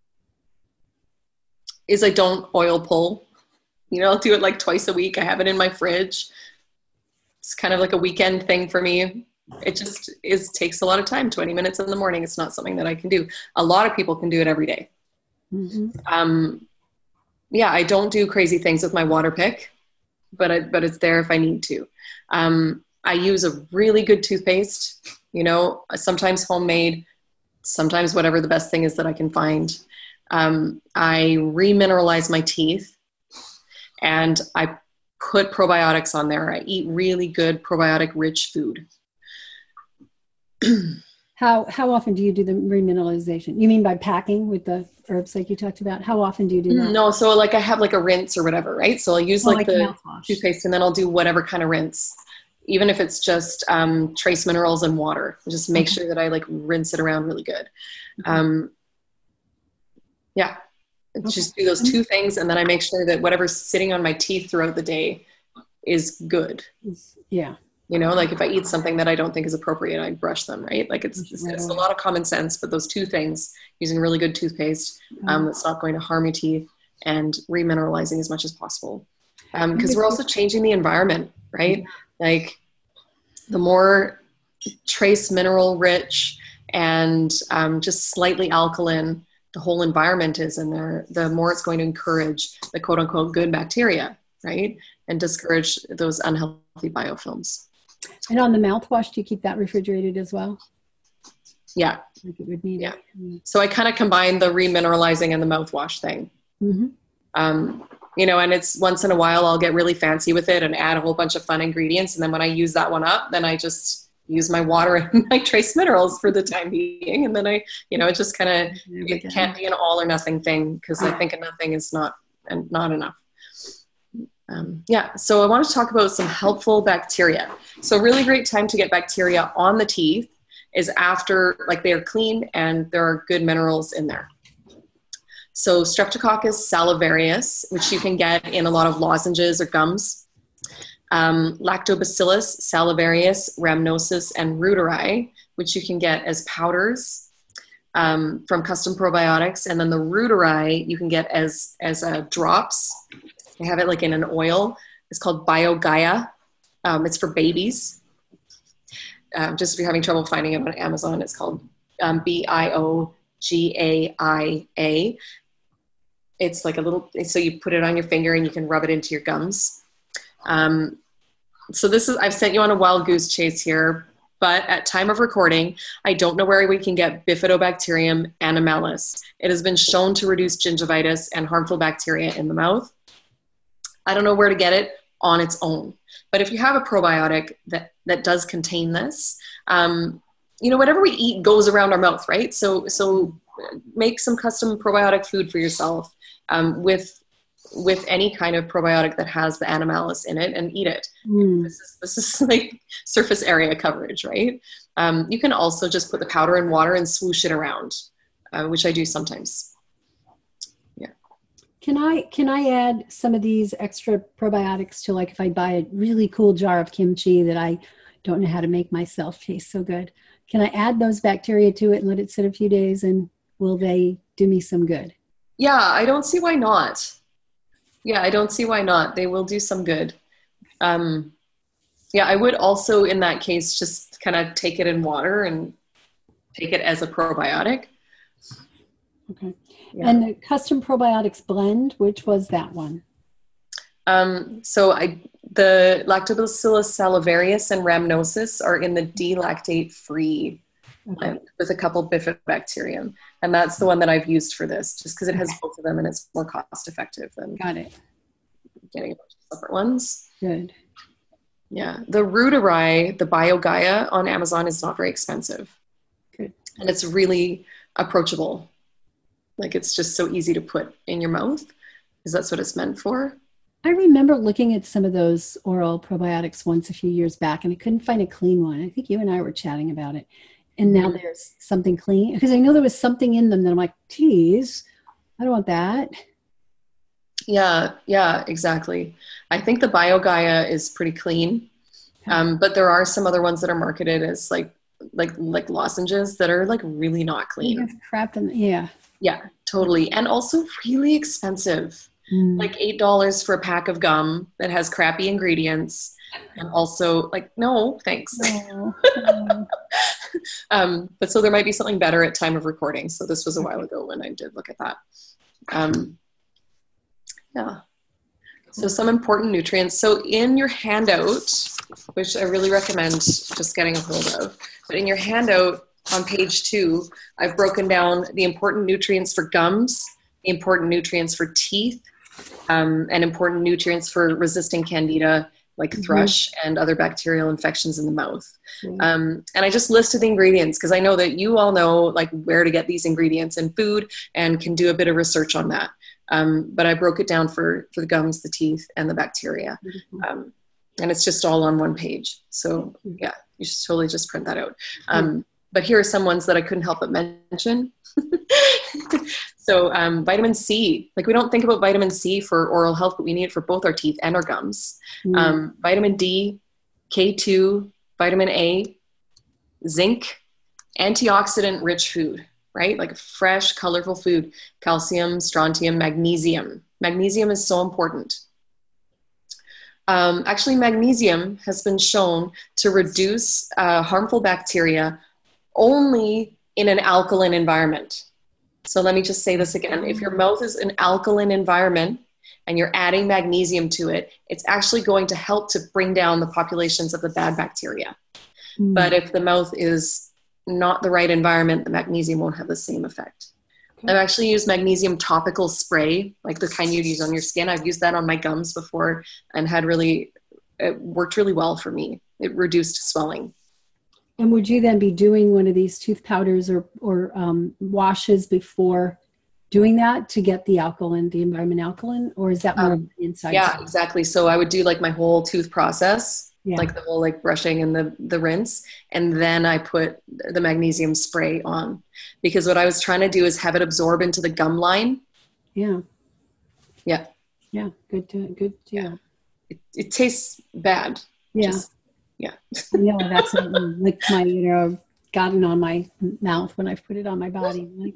Speaker 2: is I don't oil pull. You know, I'll do it like twice a week. I have it in my fridge. It's kind of like a weekend thing for me. It just is takes a lot of time, twenty minutes in the morning. It's not something that I can do. A lot of people can do it every day. Mm-hmm. Um, yeah, I don't do crazy things with my water pick, but I, but it's there if I need to. Um, I use a really good toothpaste, you know, sometimes homemade, sometimes whatever the best thing is that I can find. Um, I remineralize my teeth and I put probiotics on there. I eat really good probiotic rich food.
Speaker 1: How how often do you do the remineralization? You mean by packing with the herbs like you talked about? How often do you do that?
Speaker 2: No, so like I have like a rinse or whatever, right? So I'll use
Speaker 1: oh,
Speaker 2: like, like the toothpaste and then I'll do whatever kind of rinse, even if it's just um, trace minerals and water. Just make okay. sure that I like rinse it around really good. Okay. Um, yeah, okay. Just do those two things and then I make sure that whatever's sitting on my teeth throughout the day is good.
Speaker 1: Yeah.
Speaker 2: You know, like if I eat something that I don't think is appropriate, I brush them, right? Like it's, it's, it's a lot of common sense, but those two things, using really good toothpaste um, that's not going to harm your teeth and remineralizing as much as possible. Um, because we're also changing the environment, right? Like the more trace mineral rich and um, just slightly alkaline the whole environment is in there, the more it's going to encourage the quote unquote good bacteria, right? And discourage those unhealthy biofilms.
Speaker 1: And on the mouthwash, do you keep that refrigerated as well?
Speaker 2: Yeah.
Speaker 1: Like it would need
Speaker 2: yeah.
Speaker 1: It.
Speaker 2: So I kind of combine the remineralizing and the mouthwash thing. Mm-hmm. Um, you know, and it's once in a while I'll get really fancy with it and add a whole bunch of fun ingredients. And then when I use that one up, then I just use my water and my trace minerals for the time being. And then I, you know, it just kind of, it can't be an all or nothing thing because I think nothing is not, and not enough. Um, yeah, so I want to talk about some helpful bacteria. So a really great time to get bacteria on the teeth is after, like they are clean and there are good minerals in there. So Streptococcus salivarius, which you can get in a lot of lozenges or gums. Um, Lactobacillus salivarius, rhamnosus, and reuteri, which you can get as powders um, from custom probiotics. And then the reuteri you can get as, as uh, drops. They have it like in an oil. It's called BioGaia. Um, it's for babies. Um, just if you're having trouble finding it on Amazon, it's called um, B I O G A I A. It's like a little, so you put it on your finger and you can rub it into your gums. Um, so this is, I've sent you on a wild goose chase here, but at time of recording, I don't know where we can get Bifidobacterium animalis. It has been shown to reduce gingivitis and harmful bacteria in the mouth. I don't know where to get it on its own. But if you have a probiotic that, that does contain this, um, you know, whatever we eat goes around our mouth, right? So, so make some custom probiotic food for yourself um, with, with any kind of probiotic that has the animalis in it and eat it. Mm. This is, this is like surface area coverage, right? Um, you can also just put the powder in water and swoosh it around, uh, which I do sometimes.
Speaker 1: Can I can I add some of these extra probiotics to, like, if I buy a really cool jar of kimchi that I don't know how to make myself taste so good? Can I add those bacteria to it and let it sit a few days, and will they do me some good?
Speaker 2: Yeah, I don't see why not. Yeah, I don't see why not. They will do some good. Um, yeah, I would also in that case just kind of take it in water and take it as a probiotic.
Speaker 1: Okay.
Speaker 2: Yeah.
Speaker 1: And the custom probiotics blend, which was that one?
Speaker 2: Um, so I, the Lactobacillus salivarius and rhamnosus are in the D-lactate free
Speaker 1: Okay.
Speaker 2: with a couple bifidobacterium. And that's the one that I've used for this, just because it has
Speaker 1: Okay.
Speaker 2: both of them and it's more cost effective than
Speaker 1: Got it.
Speaker 2: getting a bunch of separate ones.
Speaker 1: Good.
Speaker 2: Yeah. The Rootarai, the BioGaia on Amazon is not very expensive.
Speaker 1: Good.
Speaker 2: And it's really approachable. Like it's just so easy to put in your mouth, because that's what it's meant for.
Speaker 1: I remember looking at some of those oral probiotics once a few years back, and I couldn't find a clean one. I think you and I were chatting about it. And now there's something clean, because I know there was something in them that I'm like, geez, I don't want that.
Speaker 2: Yeah, yeah, exactly. I think the BioGaia is pretty clean, um, but there are some other ones that are marketed as like like like lozenges that are like really not clean.
Speaker 1: You have crap in, yeah.
Speaker 2: Yeah, totally, and also really expensive.
Speaker 1: Mm.
Speaker 2: Like eight dollars for a pack of gum that has crappy ingredients, and also like no, thanks.
Speaker 1: Oh, oh.
Speaker 2: um, but so there might be something better at time of recording. So this was a while ago when I did look at that. Um, Yeah. So some important nutrients. So in your handout, which I really recommend just getting a hold of, but in your handout on page two, I've broken down the important nutrients for gums, the important nutrients for teeth, um, and important nutrients for resisting candida, like mm-hmm. thrush and other bacterial infections in the mouth. Mm-hmm. Um, and I just listed the ingredients because I know that you all know like where to get these ingredients in food and can do a bit of research on that. Um, but I broke it down for, for the gums, the teeth, and the bacteria. Um, and it's just all on one page. So yeah, you should totally just print that out. Um, but here are some ones that I couldn't help but mention. So um, vitamin C, like we don't think about vitamin C for oral health, but we need it for both our teeth and our gums. Mm. Um, vitamin D, K two, vitamin A, zinc, antioxidant rich food. Right? Like fresh, colorful food, calcium, strontium, magnesium. Magnesium is so important. Um, actually, magnesium has been shown to reduce uh, harmful bacteria only in an alkaline environment. So let me just say this again. If your mouth is an alkaline environment and you're adding magnesium to it, it's actually going to help to bring down the populations of the bad bacteria. Mm. But if the mouth is not the right environment, the magnesium won't have the same effect. Okay. I've actually used magnesium topical spray, like the kind you'd use on your skin. I've used that on my gums before and had really, it worked really well for me. It reduced swelling.
Speaker 1: And would you then be doing one of these tooth powders or, or um, washes before doing that to get the alkaline, the environment alkaline, or is that more um, inside?
Speaker 2: Yeah,
Speaker 1: stuff?
Speaker 2: Exactly. So I would do like my whole tooth process. Yeah. Like the whole like brushing and the, the rinse. And then I put the magnesium spray on because what I was trying to do is have it absorb into the gum line.
Speaker 1: Yeah.
Speaker 2: Yeah.
Speaker 1: Yeah. Good. To, good. Yeah. yeah.
Speaker 2: It, it tastes bad.
Speaker 1: Yeah.
Speaker 2: Just, yeah.
Speaker 1: I know I've accidentally licked my, you know, gotten on my mouth when I've put it on my body. Like,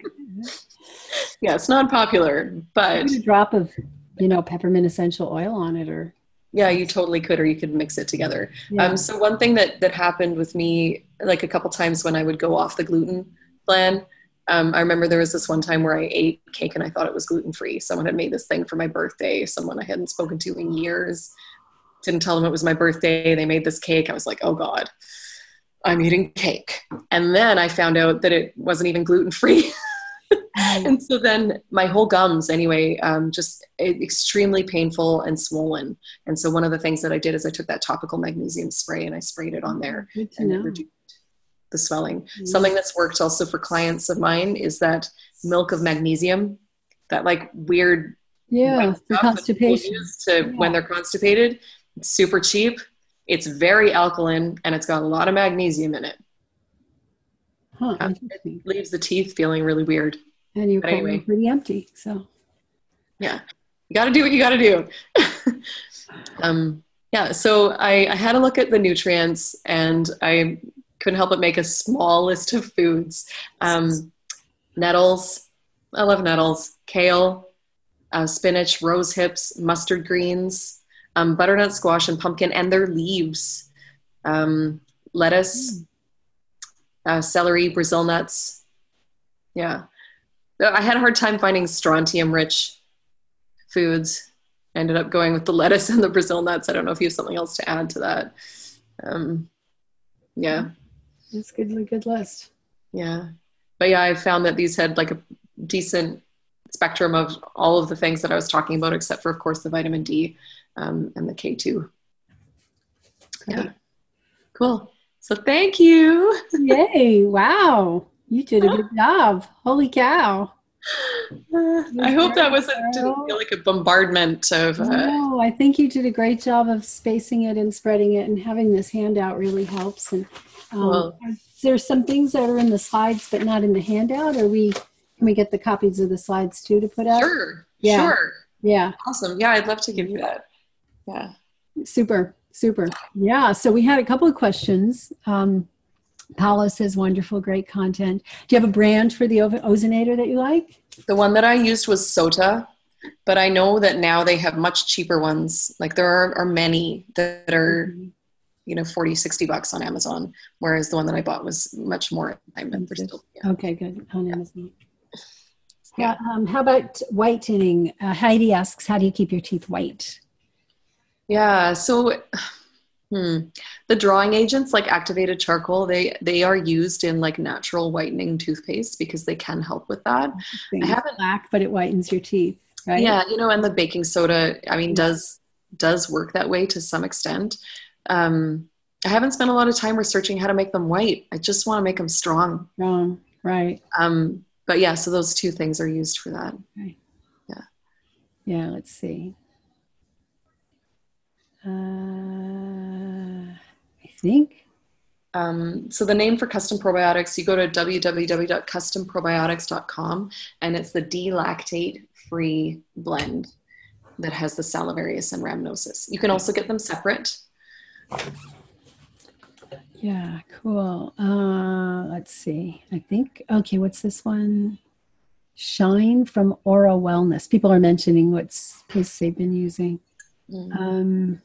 Speaker 2: yeah. It's not popular, but
Speaker 1: a drop of, you know, peppermint essential oil on it or.
Speaker 2: Yeah, you totally could, or you could mix it together. Yeah. Um, so one thing that, that happened with me, like a couple times when I would go off the gluten plan, um, I remember there was this one time where I ate cake and I thought it was gluten-free. Someone had made this thing for my birthday. Someone I hadn't spoken to in years. Didn't tell them it was my birthday. They made this cake. I was like, oh God, I'm eating cake. And then I found out that it wasn't even gluten-free. And so then my whole gums anyway, um, just extremely painful and swollen. And so one of the things that I did is I took that topical magnesium spray and I sprayed it on there and it reduced the swelling. Mm-hmm. Something that's worked also for clients of mine is that milk of magnesium, that like weird
Speaker 1: yeah for constipation
Speaker 2: to yeah. when they're constipated. It's super cheap. It's very alkaline and it's got a lot of magnesium in it.
Speaker 1: Huh,
Speaker 2: uh, it leaves the teeth feeling really weird.
Speaker 1: And you're anyway. Pretty empty, so.
Speaker 2: Yeah, you got to do what you got to do. um, yeah, so I, I had a look at the nutrients and I couldn't help but make a small list of foods. Um, nettles, I love nettles, kale, uh, spinach, rose hips, mustard greens, um, butternut squash and pumpkin and their leaves, um, lettuce, uh, celery, Brazil nuts. Yeah. I had a hard time finding strontium rich foods. I ended up going with the lettuce and the Brazil nuts. I don't know if you have something else to add to that. Um, yeah.
Speaker 1: That's good, good list.
Speaker 2: Yeah. But yeah, I found that these had like a decent spectrum of all of the things that I was talking about, except for, of course, the vitamin D um, and the K two.
Speaker 1: Great.
Speaker 2: Yeah. Cool. So thank you.
Speaker 1: Yay. Wow. You did a good job. Holy cow.
Speaker 2: Uh, I hope that wasn't, didn't feel like a bombardment of. Uh,
Speaker 1: no, I think you did a great job of spacing it and spreading it, and having this handout really helps. And um,
Speaker 2: well,
Speaker 1: there's some things that are in the slides but not in the handout. Or we can we get the copies of the slides too to put up?
Speaker 2: Sure.
Speaker 1: Yeah.
Speaker 2: Sure.
Speaker 1: Yeah.
Speaker 2: Awesome. Yeah, I'd love to give you that. Yeah.
Speaker 1: Super. Super. Yeah. So we had a couple of questions. Um, Paula says, wonderful, great content. Do you have a brand for the ozonator that you like?
Speaker 2: The one that I used was Sota, but I know that now they have much cheaper ones. Like there are, are many that are, mm-hmm. you know, forty, sixty bucks on Amazon, whereas the one that I bought was much more. Still,
Speaker 1: yeah. Okay, good. On Amazon. Yeah. How, um, how about whitening? Uh, Heidi asks, how do you keep your teeth white?
Speaker 2: Yeah, so hmm, the drawing agents like activated charcoal, they they are used in like natural whitening toothpaste because they can help with that.
Speaker 1: I haven't black, but it whitens your teeth, right?
Speaker 2: Yeah, you know, and the baking soda, I mean, yeah. does does work that way to some extent. Um, I haven't spent a lot of time researching how to make them white. I just want to make them strong.
Speaker 1: Strong, right?
Speaker 2: Um, but yeah, so those two things are used for that.
Speaker 1: Okay.
Speaker 2: Yeah.
Speaker 1: Yeah. Let's see. Uh, I think.
Speaker 2: Um, so the name for custom probiotics, you go to w w w dot custom probiotics dot com, and it's the D-lactate free blend that has the salivarius and rhamnosus. You can also get them separate.
Speaker 1: Yeah, cool. Uh, let's see. I think, okay, what's this one? Shine from Aura Wellness. People are mentioning what pastes they've been using. Mm. Um,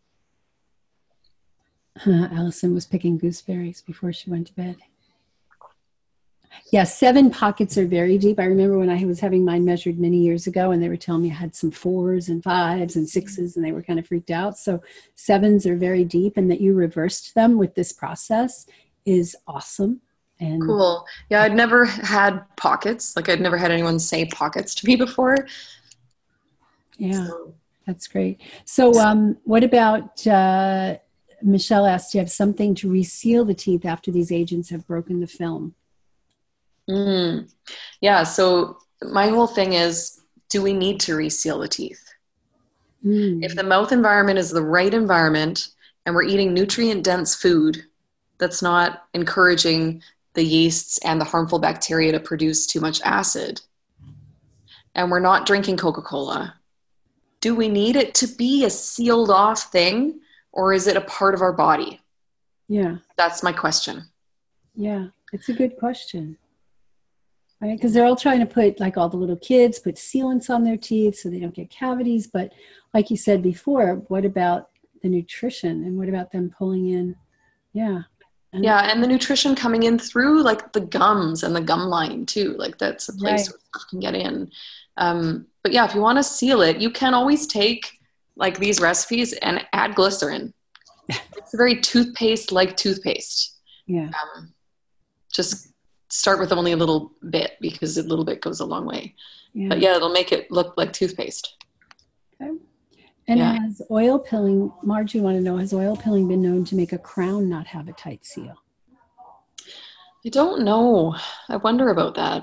Speaker 1: Uh, Allison was picking gooseberries before she went to bed. Yeah, seven pockets are very deep. I remember when I was having mine measured many years ago, and they were telling me I had some fours and fives and sixes, and they were kind of freaked out. So sevens are very deep, and that you reversed them with this process is awesome. And
Speaker 2: cool. Yeah, I'd never had pockets. Like I'd never had anyone say pockets to me before.
Speaker 1: Yeah, so. That's great. So um, what about... Uh, Michelle asked, do you have something to reseal the teeth after these agents have broken the film?
Speaker 2: Mm. Yeah, so my whole thing is, do we need to reseal the teeth? Mm. If the mouth environment is the right environment and we're eating nutrient-dense food that's not encouraging the yeasts and the harmful bacteria to produce too much acid, and we're not drinking Coca-Cola, do we need it to be a sealed off thing? Or is it a part of our body?
Speaker 1: Yeah.
Speaker 2: That's my question.
Speaker 1: Yeah, it's a good question. Right? Because they're all trying to put, like all the little kids, put sealants on their teeth so they don't get cavities. But like you said before, what about the nutrition? And what about them pulling in? Yeah.
Speaker 2: And yeah, and the nutrition coming in through like the gums and the gum line too. Like that's a place right. where stuff can get in. Um, but yeah, if you want to seal it, you can always take like these recipes and add glycerin. It's a very toothpaste-like toothpaste.
Speaker 1: Yeah.
Speaker 2: Um, just start with only a little bit because a little bit goes a long way. Yeah. But yeah, it'll make it look like toothpaste.
Speaker 1: Okay. And yeah. Has oil pilling, Margie, want to know, has oil pilling been known to make a crown not have a tight seal?
Speaker 2: I don't know. I wonder about that.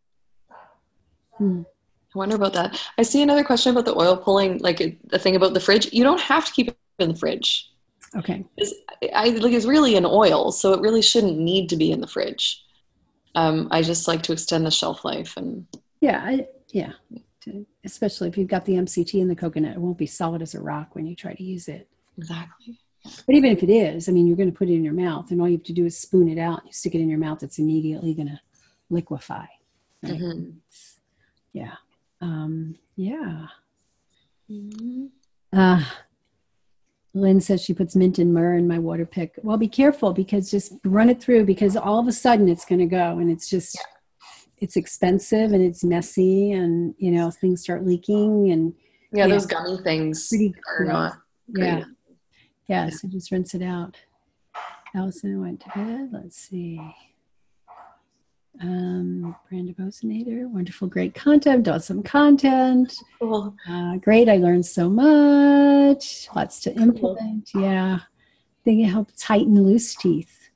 Speaker 1: Hmm.
Speaker 2: I wonder about that. I see another question about the oil pulling, like the thing about the fridge. You don't have to keep it in the fridge.
Speaker 1: Okay.
Speaker 2: It's, I like it's really an oil, so it really shouldn't need to be in the fridge. Um, I just like to extend the shelf life and.
Speaker 1: Yeah, I, yeah. Especially if you've got the M C T in the coconut, it won't be solid as a rock when you try to use it.
Speaker 2: Exactly.
Speaker 1: But even if it is, I mean, you're going to put it in your mouth, and all you have to do is spoon it out. You stick it in your mouth; it's immediately going to liquefy. Right? Mm-hmm. Yeah. Um, yeah. Mm-hmm. Uh, Lynn says she puts mint and myrrh in my water pick. Well, be careful, because just run it through, because all of a sudden it's going to go, and it's just, yeah. it's expensive and it's messy, and, you know, things start leaking, and
Speaker 2: yeah,
Speaker 1: yeah,
Speaker 2: those gummy things
Speaker 1: pretty
Speaker 2: are
Speaker 1: gross.
Speaker 2: not great.
Speaker 1: Yeah. Yeah. So just rinse it out. Allison went to bed. Let's see. Um, Brand Devotionator, wonderful, great content, awesome content.
Speaker 2: Cool.
Speaker 1: Uh, great, I learned so much. Lots to implement. Cool. Yeah, I think it helped tighten loose teeth.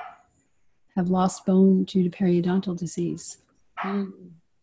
Speaker 1: Have lost bone due to periodontal disease.
Speaker 2: Mm.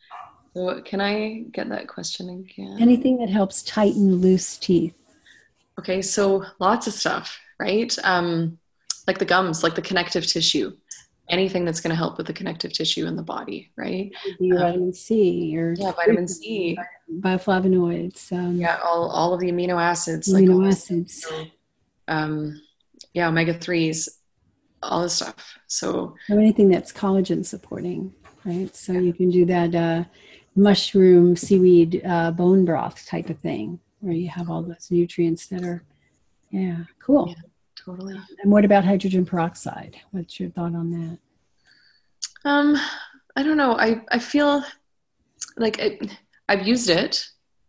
Speaker 2: So can I get that question again?
Speaker 1: Anything that helps tighten loose teeth. Okay,
Speaker 2: so lots of stuff, right? Um, like the gums, like the connective tissue. Anything that's going to help with the connective tissue in the body, right?
Speaker 1: Your um, vitamin C, or
Speaker 2: yeah, vitamin C,
Speaker 1: bioflavonoids. Um,
Speaker 2: yeah, all, all of the amino acids,
Speaker 1: amino
Speaker 2: like
Speaker 1: acids.
Speaker 2: So, um, yeah, omega threes, all this stuff. So,
Speaker 1: so anything that's collagen supporting, right? So yeah. You can do that uh, mushroom, seaweed, uh, bone broth type of thing, where you have all those nutrients that are, yeah, cool.
Speaker 2: Yeah. Totally.
Speaker 1: And what about hydrogen peroxide? What's your thought on that?
Speaker 2: Um, I don't know. I, I feel like it, I've used it.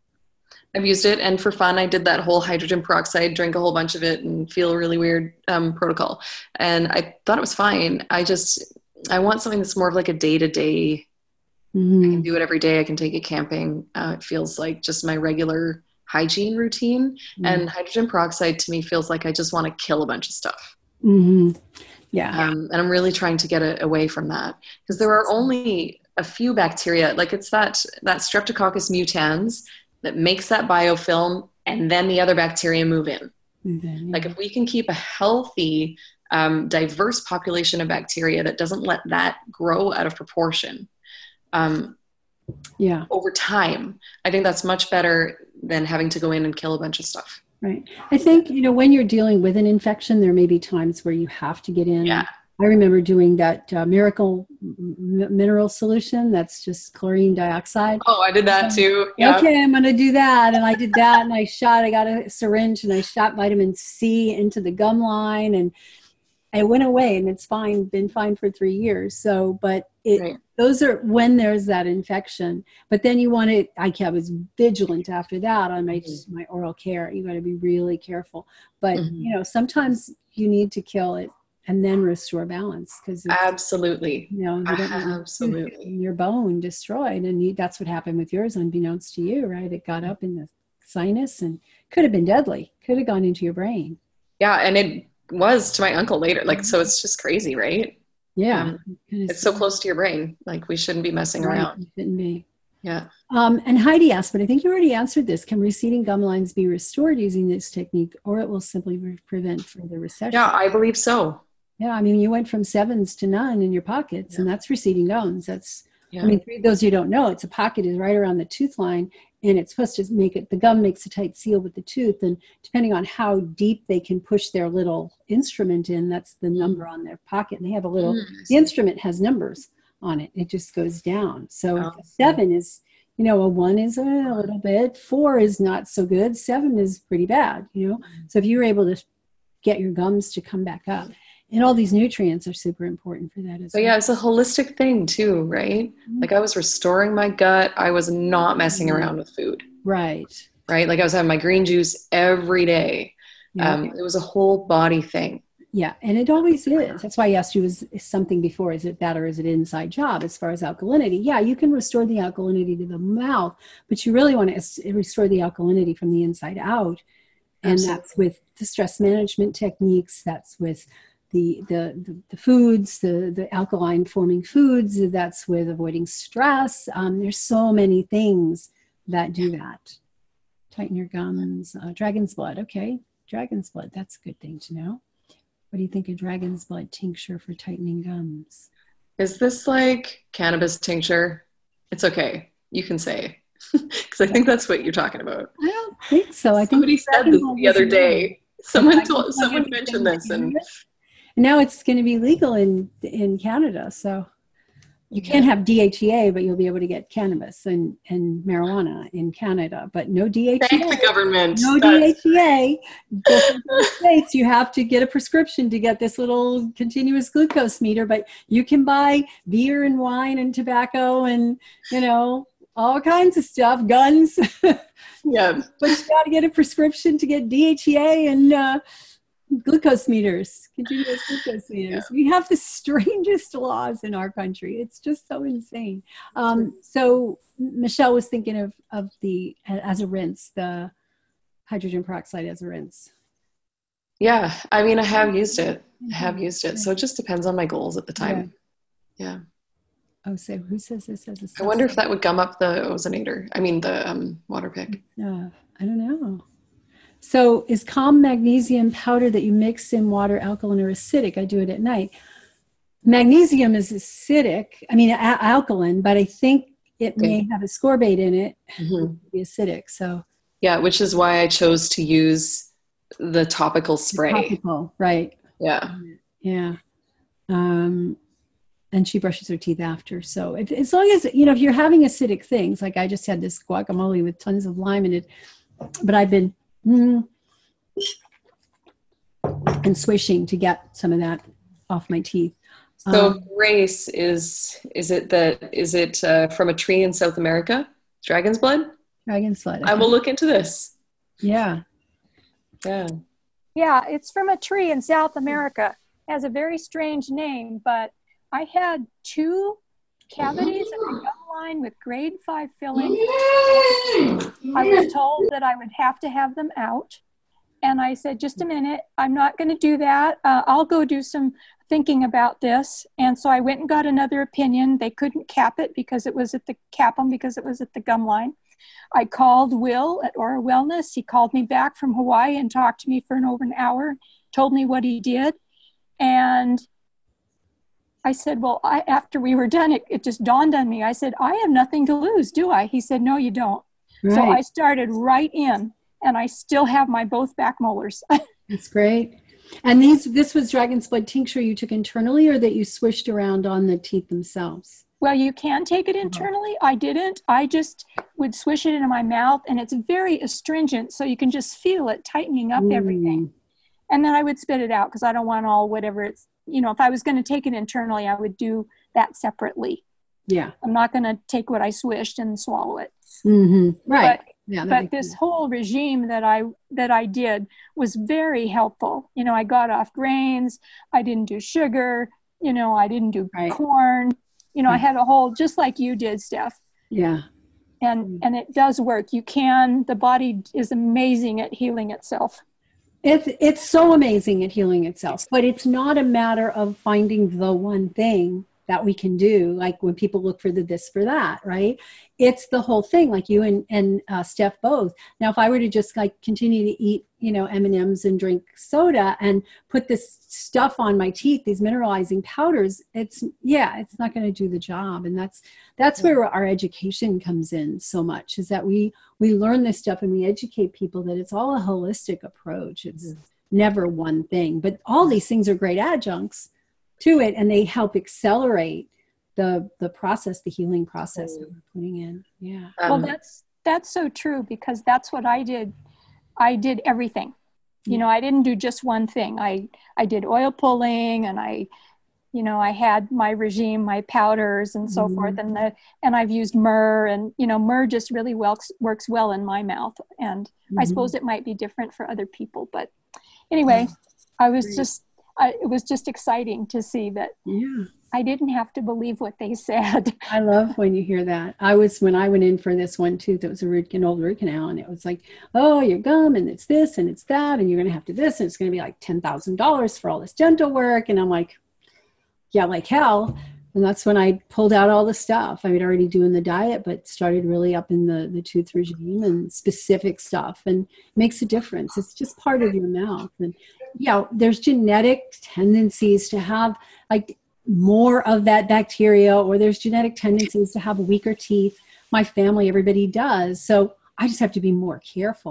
Speaker 2: I've used it. And for fun, I did that whole hydrogen peroxide, drink a whole bunch of it and feel really weird um, protocol. And I thought it was fine. I just, I want something that's more of like a day-to-day. Mm-hmm. I can do it every day. I can take it camping. Uh, it feels like just my regular hygiene routine. Mm-hmm. And hydrogen peroxide to me feels like I just want to kill a bunch of stuff.
Speaker 1: Mm-hmm. Yeah.
Speaker 2: Um, and I'm really trying to get a, away from that, because there are only a few bacteria, like it's that, that Streptococcus mutans that makes that biofilm, and then the other bacteria move in. Mm-hmm, yeah. Like if we can keep a healthy, um, diverse population of bacteria that doesn't let that grow out of proportion, um,
Speaker 1: yeah,
Speaker 2: over time, I think that's much better than having to go in and kill a bunch of stuff.
Speaker 1: Right. I think, you know, when you're dealing with an infection, there may be times where you have to get in.
Speaker 2: Yeah.
Speaker 1: I remember doing that uh, miracle m- mineral solution. That's just chlorine dioxide.
Speaker 2: Oh, I did that too. Yeah.
Speaker 1: Okay, I'm going to do that. And I did that, and I shot, I got a syringe and I shot vitamin C into the gum line, and I went away, and it's fine, been fine for three years. So, but it, right. Those are when there's that infection. But then you want to, I, I was vigilant after that on my, mm-hmm. my oral care. You got to be really careful. But, mm-hmm. you know, sometimes you need to kill it and then restore balance. Because
Speaker 2: absolutely.
Speaker 1: You know, you don't
Speaker 2: absolutely.
Speaker 1: Your bone destroyed. And you, that's what happened with yours, unbeknownst to you, right? It got up in the sinus and could have been deadly, could have gone into your brain.
Speaker 2: Yeah. And it was to my uncle later. Like, so it's just crazy, right?
Speaker 1: Yeah.
Speaker 2: Um, it's so close to your brain. Like we shouldn't be messing
Speaker 1: right.
Speaker 2: around.
Speaker 1: You shouldn't be.
Speaker 2: Yeah.
Speaker 1: Um, and Heidi asked, but I think you already answered this. Can receding gum lines be restored using this technique, or it will simply re- prevent further recession?
Speaker 2: Yeah, I believe so.
Speaker 1: Yeah. I mean, you went from sevens to none in your pockets, yeah. and that's receding gums. That's, yeah. I mean, for those who don't know, it's a pocket is right around the tooth line, and it's supposed to make it, the gum makes a tight seal with the tooth. And depending on how deep they can push their little instrument in, that's the number on their pocket. And they have a little, mm, the instrument has numbers on it. It just goes down. So oh, seven is, you know, a one is a little bit, four is not so good. Seven is pretty bad, you know? So if you're able to get your gums to come back up, and all these nutrients are super important for that as
Speaker 2: but
Speaker 1: well.
Speaker 2: Yeah, it's a holistic thing too, right? Mm-hmm. Like I was restoring my gut. I was not messing around with food.
Speaker 1: Right.
Speaker 2: Right. Like I was having my green juice every day. Yeah. Um, it was a whole body thing.
Speaker 1: Yeah. And it always is. That's why I asked you, is, is something before, is it that or is it inside job as far as alkalinity? Yeah, you can restore the alkalinity to the mouth, but you really want to restore the alkalinity from the inside out. And Absolutely. That's with the stress management techniques. That's with The, the the the foods, the the alkaline forming foods, that's with avoiding stress. Um, there's so many things that do that. Tighten your gums. Uh, dragon's blood. Okay, dragon's blood. That's a good thing to know. What do you think of dragon's blood tincture for tightening gums?
Speaker 2: Is this like cannabis tincture? It's okay. You can say. Because I think that's what you're talking about.
Speaker 1: I don't think so. I
Speaker 2: Somebody
Speaker 1: think
Speaker 2: said this the other day. Someone told, someone mentioned this, and
Speaker 1: now it's going to be legal in in Canada. So You can't have D H E A, but you'll be able to get cannabis and, and marijuana in Canada, but no D H E A.
Speaker 2: Thank the government.
Speaker 1: No
Speaker 2: That's...
Speaker 1: D H E A. Just in the States, you have to get a prescription to get this little continuous glucose meter, but you can buy beer and wine and tobacco and, you know, all kinds of stuff, guns.
Speaker 2: Yeah.
Speaker 1: But you got to get a prescription to get D H E A and uh, glucose meters, continuous glucose meters. Yeah. We have the strangest laws in our country. It's just so insane. Um, so Michelle was thinking of, of the, as a rinse, the hydrogen peroxide as a rinse.
Speaker 2: Yeah. I mean, I have used it. I have used it. So it just depends on my goals at the time. Yeah. yeah.
Speaker 1: Oh, so who says this as a
Speaker 2: I wonder if that would gum up the ozonator. I mean, the um, water pick.
Speaker 1: Uh, I don't know. So is calm magnesium powder that you mix in water alkaline or acidic? I do it at night. Magnesium is acidic, I mean, a- alkaline, but I think it okay. may have ascorbate in it, mm-hmm. be acidic. So
Speaker 2: yeah, which is why I chose to use the topical spray.
Speaker 1: The topical, right.
Speaker 2: Yeah.
Speaker 1: Yeah. Um, and she brushes her teeth after. So if, as long as, you know, if you're having acidic things, like I just had this guacamole with tons of lime in it, but I've been Mm. and swishing to get some of that off my teeth.
Speaker 2: So
Speaker 1: um,
Speaker 2: Grace, is is it the is it uh, from a tree in South America? Dragon's blood?
Speaker 1: Dragon's blood.
Speaker 2: I, I will look into this.
Speaker 1: Yeah.
Speaker 2: Yeah.
Speaker 3: Yeah, it's from a tree in South America. It has a very strange name, but I had two cavities in the gum line with grade five filling. I was told that I would have to have them out. And I said, just a minute, I'm not going to do that. Uh, I'll go do some thinking about this. And so I went and got another opinion. They couldn't cap it because it was at the cap them because it was at the gum line. I called Will at Aura Wellness. He called me back from Hawaii and talked to me for an over an hour, told me what he did. And I said, well, I, after we were done, it, it just dawned on me. I said, I have nothing to lose, do I? He said, no, you don't. Right. So I started right in, and I still have my both back molars.
Speaker 1: That's great. And these, this was Dragon's Blood tincture you took internally, or that you swished around on the teeth themselves?
Speaker 3: Well, you can take it internally. I didn't. I just would swish it into my mouth, and it's very astringent, so you can just feel it tightening up mm. everything. And then I would spit it out because I don't want all whatever it's, you know, if I was going to take it internally, I would do that separately.
Speaker 1: Yeah.
Speaker 3: I'm not going to take what I swished and swallow it.
Speaker 1: Mm-hmm. Right.
Speaker 3: But,
Speaker 1: yeah,
Speaker 3: but this sense. whole regime that I, that I did was very helpful. You know, I got off grains. I didn't do sugar. You know, I didn't do right. corn. You know, right. I had a whole, just like you did, Steph.
Speaker 1: Yeah.
Speaker 3: And, mm. and it does work. You can, the body is amazing at healing itself.
Speaker 1: It's it's so amazing at healing itself, but it's not a matter of finding the one thing that we can do, like when people look for the this for that, right? It's the whole thing, like you and, and uh, Steph both. Now, if I were to just like continue to eat, you know, M and M's and drink soda and put this stuff on my teeth, these mineralizing powders, it's, yeah, it's not going to do the job. And that's, that's where our education comes in so much, is that we, we learn this stuff and we educate people that it's all a holistic approach. It's never one thing, but all these things are great adjuncts to it, and they help accelerate the the process, the healing process that we're putting in. Yeah.
Speaker 3: Um, well, that's that's so true, because that's what I did. I did everything. You yeah. know, I didn't do just one thing. I I did oil pulling, and I, you know, I had my regime, my powders, and so mm-hmm. forth, and the and I've used myrrh, and you know, myrrh just really works works well in my mouth, and mm-hmm. I suppose it might be different for other people, but anyway, yeah. I was Great. just. I, it was just exciting to see that
Speaker 1: yeah.
Speaker 3: I didn't have to believe what they said.
Speaker 1: I love when you hear that. I was, when I went in for this one tooth, it was a root, an old root canal, and it was like, oh, your gum, and it's this, and it's that, and you're going to have to this, and it's going to be like ten thousand dollars for all this dental work. And I'm like, yeah, like hell. And that's when I pulled out all the stuff. I was already doing the diet, but started really up in the, the tooth regime and specific stuff, and it makes a difference. It's just part of your mouth. And yeah, there's genetic tendencies to have like more of that bacteria, or there's genetic tendencies to have weaker teeth. My family, everybody does. So I just have to be more careful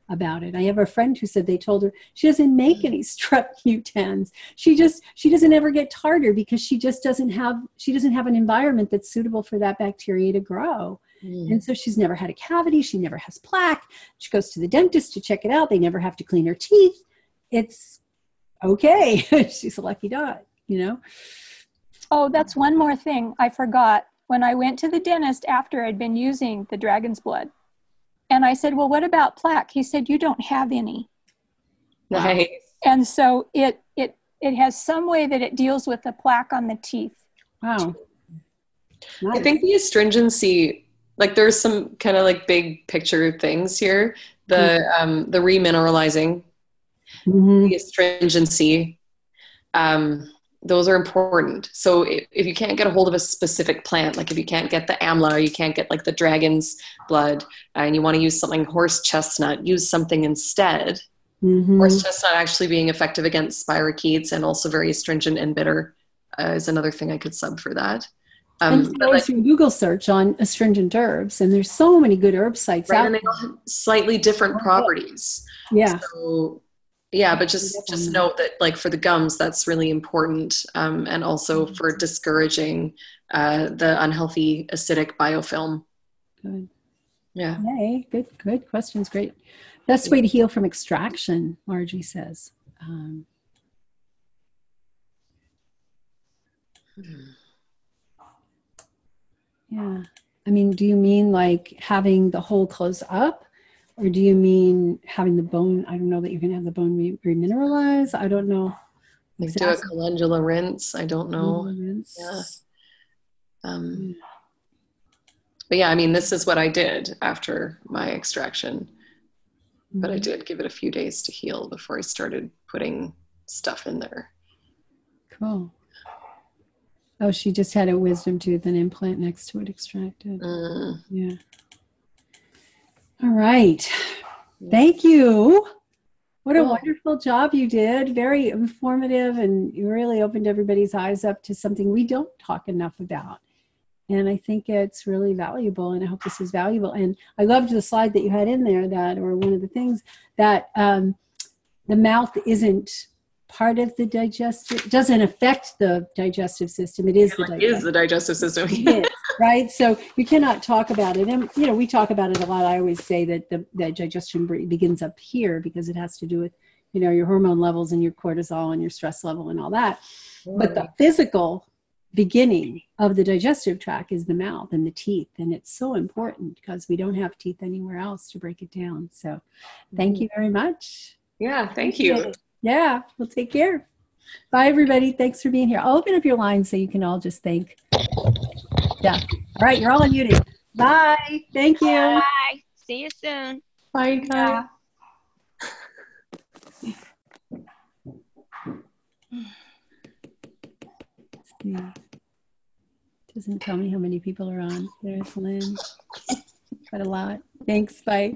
Speaker 1: about it. I have a friend who said they told her she doesn't make any strep mutans. She just, she doesn't ever get tartar because she just doesn't have, she doesn't have an environment that's suitable for that bacteria to grow. Mm. And so she's never had a cavity. She never has plaque. She goes to the dentist to check it out. They never have to clean her teeth. It's okay. She's a lucky dog, you know?
Speaker 3: Oh, that's one more thing I forgot. When I went to the dentist after I'd been using the dragon's blood, and I said, well, what about plaque? He said, you don't have any.
Speaker 2: Nice.
Speaker 3: And so it, it, it has some way that it deals with the plaque on the teeth.
Speaker 1: Wow. Nice.
Speaker 2: I think the astringency, like there's some kind of like big picture things here. The, um, the remineralizing, mm-hmm. the astringency, um, those are important. So if, if you can't get a hold of a specific plant, like if you can't get the amla, or you can't get like the dragon's blood, uh, and you want to use something horse chestnut, use something instead. Mm-hmm. Horse chestnut actually being effective against spirochetes and also very astringent and bitter uh, is another thing I could sub for that.
Speaker 1: Um, and but like, you Google search on astringent herbs, and there's so many good herb sites
Speaker 2: right,
Speaker 1: out
Speaker 2: and they all have slightly different oh, properties.
Speaker 1: Yeah.
Speaker 2: So, yeah, but just just note that, like for the gums, that's really important, um, and also for discouraging uh, the unhealthy acidic biofilm.
Speaker 1: Good.
Speaker 2: Yeah.
Speaker 1: Hey, good, good questions. Great. Best way to heal from extraction, Margie says. Um, yeah. I mean, do you mean like having the hole close up? Or do you mean having the bone? I don't know that you're going to have the bone re- remineralized. I don't know.
Speaker 2: Like do a calendula rinse. I don't know.
Speaker 1: Rinse.
Speaker 2: Yeah. Um, but yeah, I mean, this is what I did after my extraction. Mm-hmm. But I did give it a few days to heal before I started putting stuff in there.
Speaker 1: Cool. Oh, she just had a wisdom tooth and implant next to it extracted.
Speaker 2: Mm.
Speaker 1: Yeah. All right. Thank you. What a cool. wonderful job you did. Very informative, and you really opened everybody's eyes up to something we don't talk enough about. And I think it's really valuable, and I hope this is valuable. And I loved the slide that you had in there that, or one of the things that um, the mouth isn't part of the digestive, doesn't affect the digestive system. It is,
Speaker 2: it
Speaker 1: the,
Speaker 2: like
Speaker 1: digestive.
Speaker 2: is the digestive system.
Speaker 1: It is, right? So you cannot talk about it. And, you know, we talk about it a lot. I always say that the, the digestion begins up here because it has to do with, you know, your hormone levels and your cortisol and your stress level and all that. Right. But the physical beginning of the digestive tract is the mouth and the teeth. And it's so important because we don't have teeth anywhere else to break it down. So thank you very much.
Speaker 2: Yeah, thank you.
Speaker 1: Yeah, well, take care. Bye, everybody. Thanks for being here. I'll open up your line so you can all just thank. Yeah. All right, you're all unmuted. Bye. Thank you.
Speaker 4: Bye. See you soon.
Speaker 2: Bye, guys.
Speaker 1: Yeah. Doesn't tell me how many people are on. There's Lynn. Quite a lot. Thanks. Bye.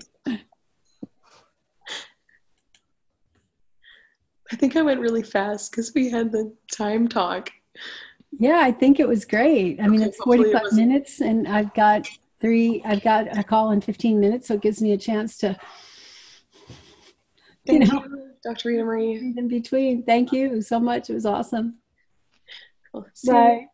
Speaker 2: I think I went really fast because we had the time talk.
Speaker 1: Yeah, I think it was great. I mean,
Speaker 2: okay,
Speaker 1: it's forty-five it minutes, and I've got three, I've got a call in fifteen minutes, so it gives me a chance to,
Speaker 2: you Thank know, you, Doctor Rita Marie.
Speaker 1: In between. Thank you so much. It was awesome.
Speaker 2: Cool.
Speaker 1: Bye.